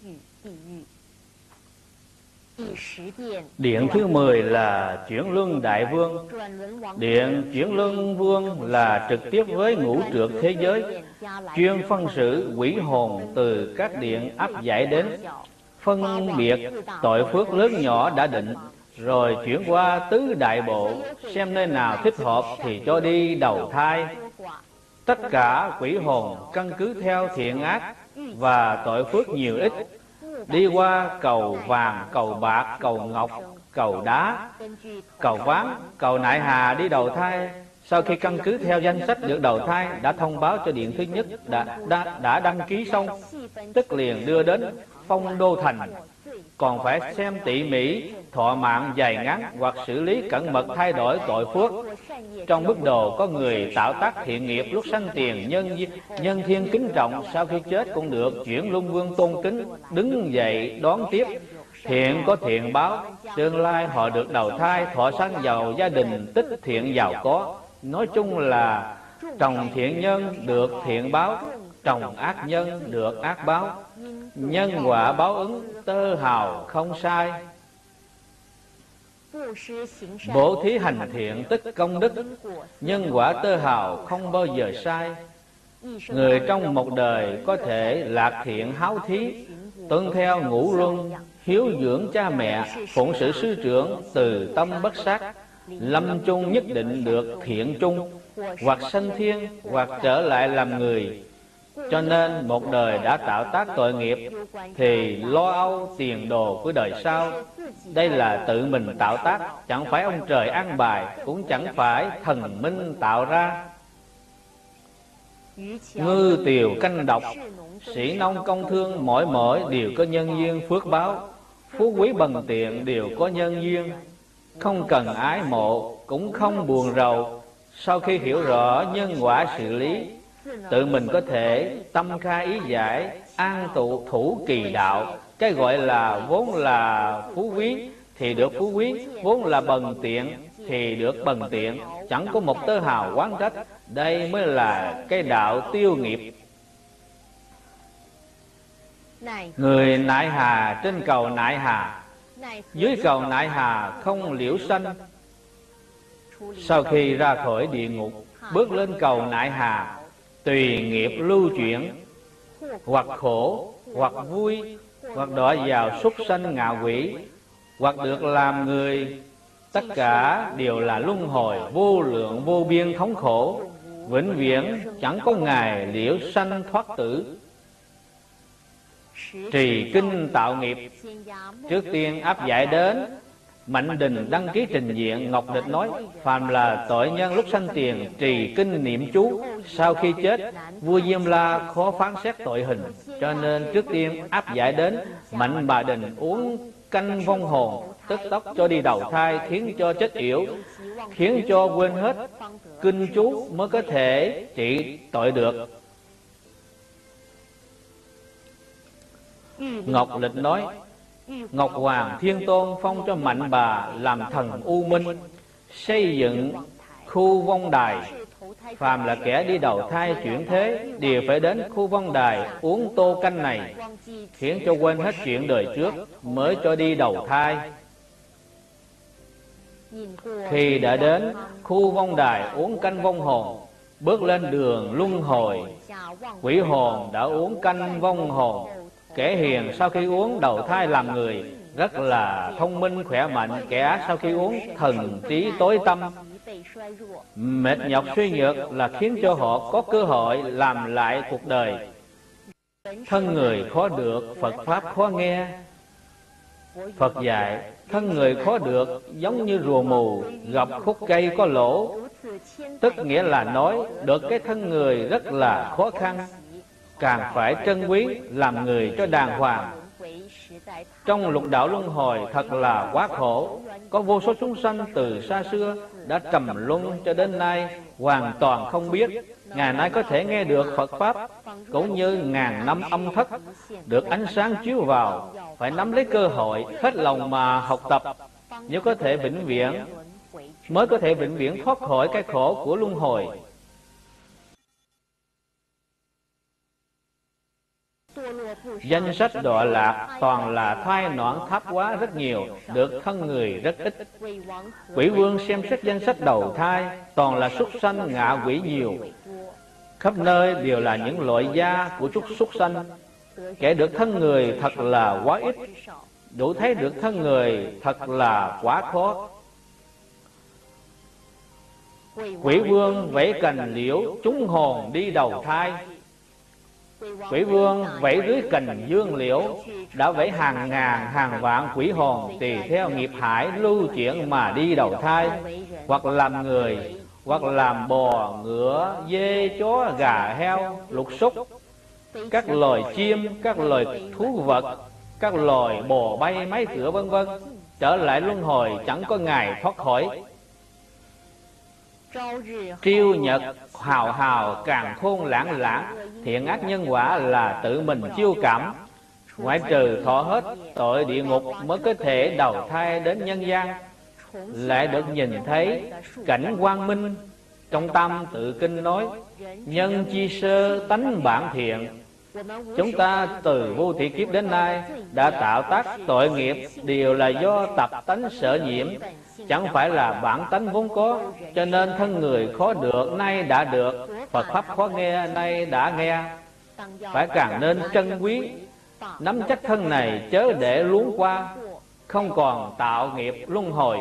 Điện thứ 10 là Chuyển Luân Đại Vương. Điện Chuyển Luân Vương là trực tiếp với ngũ trược thế giới, chuyên phân xử quỷ hồn từ các điện áp giải đến, phân biệt tội phước lớn nhỏ đã định, rồi chuyển qua tứ đại bộ, xem nơi nào thích hợp thì cho đi đầu thai. Tất cả quỷ hồn căn cứ theo thiện ác và tội phước nhiều ít, đi qua cầu vàng, cầu bạc, cầu ngọc, cầu đá, cầu ván, cầu nại hà đi đầu thai. Sau khi căn cứ theo danh sách được đầu thai đã thông báo cho điện thứ nhất đã đăng ký xong, tức liền đưa đến Phong Đô Thành. Còn phải xem tỉ mỉ thọ mạng dài ngắn, hoặc xử lý cẩn mật thay đổi tội phước. Trong bức đồ có người tạo tác thiện nghiệp lúc sanh tiền, nhân thiên kính trọng, sau khi chết cũng được Chuyển Luân Vương tôn kính, đứng dậy đón tiếp. Thiện có thiện báo, tương lai họ được đầu thai thọ sanh vào gia đình tích thiện giàu có. Nói chung là trồng thiện nhân được thiện báo, trồng ác nhân được ác báo. Nhân quả báo ứng tơ hào không sai. Bố thí hành thiện tức công đức, nhân quả tơ hào không bao giờ sai. Người trong một đời có thể lạc thiện háo thí, tuân theo ngũ luân, hiếu dưỡng cha mẹ, phụng sự sư trưởng, từ tâm bất sát, lâm chung nhất định được thiện chung, hoặc sanh thiên, hoặc trở lại làm người. Cho nên một đời đã tạo tác tội nghiệp thì lo âu tiền đồ của đời sau. Đây là tự mình tạo tác, chẳng phải ông trời an bài, cũng chẳng phải thần minh tạo ra. Ngư tiều canh độc, sĩ nông công thương mỗi đều có nhân duyên phước báo. Phú quý bần tiện đều có nhân duyên, không cần ái mộ, cũng không buồn rầu. Sau khi hiểu rõ nhân quả xử lý, tự mình có thể tâm khai ý giải, an tụ thủ kỳ đạo. Cái gọi là vốn là phú quý thì được phú quý, vốn là bần tiện thì được bần tiện, chẳng có một tơ hào oán trách. Đây mới là cái đạo tiêu nghiệp. Người nại hà trên cầu nại hà, dưới cầu nại hà không liễu sanh. Sau khi ra khỏi địa ngục, bước lên cầu nại hà, tùy nghiệp lưu chuyển, hoặc khổ, hoặc vui, hoặc đọa vào súc sanh ngạ quỷ, hoặc được làm người. Tất cả đều là luân hồi vô lượng vô biên thống khổ, vĩnh viễn chẳng có ngày liễu sanh thoát tử. Trì kinh tạo nghiệp. Trước tiên áp giải đến, Mạnh Đình đăng ký trình diện. Ngọc Địch nói: phàm là tội nhân lúc sanh tiền trì kinh niệm chú, sau khi chết vua Diêm La khó phán xét tội hình, cho nên trước tiên áp giải đến Mạnh Bà Đình uống canh vong hồn, tức tốc cho đi đầu thai, khiến cho chết yểu, khiến cho quên hết kinh chú mới có thể trị tội được. Ngọc Lịch nói: Ngọc Hoàng Thiên Tôn phong cho Mạnh Bà làm thần U Minh, xây dựng khu vong đài. Phàm là kẻ đi đầu thai chuyển thế đều phải đến khu vong đài uống tô canh này, khiến cho quên hết chuyện đời trước mới cho đi đầu thai. Khi đã đến khu vong đài uống canh vong hồn, bước lên đường luân hồi, quỷ hồn đã uống canh vong hồn. Kẻ hiền sau khi uống đầu thai làm người, rất là thông minh khỏe mạnh. Kẻ ác sau khi uống thần trí tối tăm, mệt nhọc suy nhược, là khiến cho họ có cơ hội làm lại cuộc đời. Thân người khó được, Phật Pháp khó nghe. Phật dạy thân người khó được giống như rùa mù gặp khúc cây có lỗ, tức nghĩa là nói được cái thân người rất là khó khăn, càng phải trân quý làm người cho đàng hoàng. Trong lục đạo luân hồi thật là quá khổ, có vô số chúng sanh từ xa xưa đã trầm luân cho đến nay hoàn toàn không biết. Ngày nay có thể nghe được Phật Pháp cũng như ngàn năm âm thất, được ánh sáng chiếu vào, phải nắm lấy cơ hội hết lòng mà học tập, nếu có thể vĩnh viễn, mới có thể vĩnh viễn thoát khỏi cái khổ của luân hồi. Danh sách đọa lạc toàn là thai noãn tháp quá rất nhiều, được thân người rất ít. Quỷ vương xem xét danh sách đầu thai, toàn là súc sanh ngạ quỷ nhiều, khắp nơi đều là những loại da của súc sanh. Kẻ được thân người thật là quá ít, đủ thấy được thân người thật là quá khó. Quỷ vương vẫy cành liễu chúng hồn đi đầu thai. Quỷ vương vẫy dưới cành dương liễu, đã vẫy hàng ngàn hàng vạn quỷ hồn tùy theo nghiệp hải lưu chuyển mà đi đầu thai, hoặc làm người, hoặc làm bò, ngựa, dê, chó, gà, heo, lục súc, các loài chim, các loài thú vật, các loài bò bay, máy cửa vân vân, trở lại luân hồi chẳng có ngày thoát khỏi. Triêu nhật hào hào càng khôn lãng lãng, thiện ác nhân quả là tự mình chiêu cảm. Ngoại trừ thọ hết tội địa ngục mới có thể đầu thai đến nhân gian, lại được nhìn thấy cảnh quang minh. Trong Tam Tự Kinh nói: nhân chi sơ tánh bản thiện. Chúng ta từ vô thị kiếp đến nay đã tạo tác tội nghiệp đều là do tập tánh sở nhiễm, chẳng phải là bản tánh vốn có. Cho nên thân người khó được nay đã được, Phật Pháp khó nghe nay đã nghe. Phải càng nên trân quý, nắm chắc thân này chớ để luống qua, không còn tạo nghiệp luân hồi.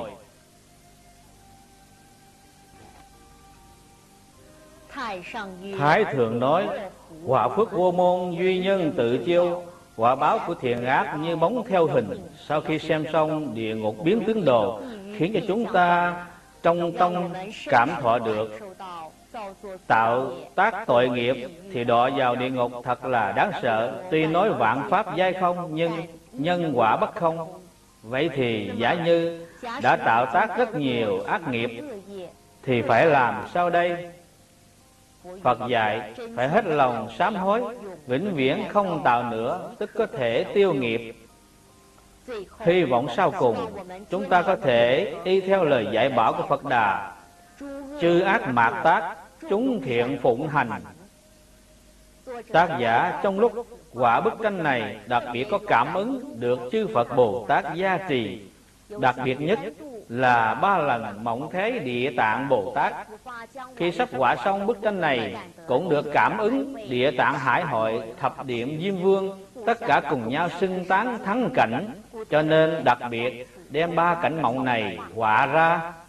Thái Thượng nói: quả phước vô môn duy nhân tự chiêu, quả báo của thiện ác như bóng theo hình. Sau khi xem xong địa ngục biến tướng đồ, khiến cho chúng ta trong tâm cảm thọ được. Tạo tác tội nghiệp thì đọa vào địa ngục thật là đáng sợ. Tuy nói vạn pháp giai không, nhưng nhân quả bất không. Vậy thì giả như đã tạo tác rất nhiều ác nghiệp thì phải làm sao đây? Phật dạy phải hết lòng sám hối, vĩnh viễn không tạo nữa, tức có thể tiêu nghiệp. Hy vọng sau cùng chúng ta có thể y theo lời dạy bảo của Phật Đà: chư ác mạt tác, chúng thiện phụng hành. Tác giả trong lúc họa bức tranh này đặc biệt có cảm ứng được chư Phật Bồ Tát gia trì, đặc biệt nhất là 3 lần Mộng Thế Địa Tạng Bồ Tát. Khi sắp họa xong bức tranh này, cũng được cảm ứng Địa Tạng Hải Hội, Thập Điện Diêm Vương, tất cả cùng nhau xưng tán thắng cảnh, cho nên đặc biệt đem 3 cảnh mộng này họa ra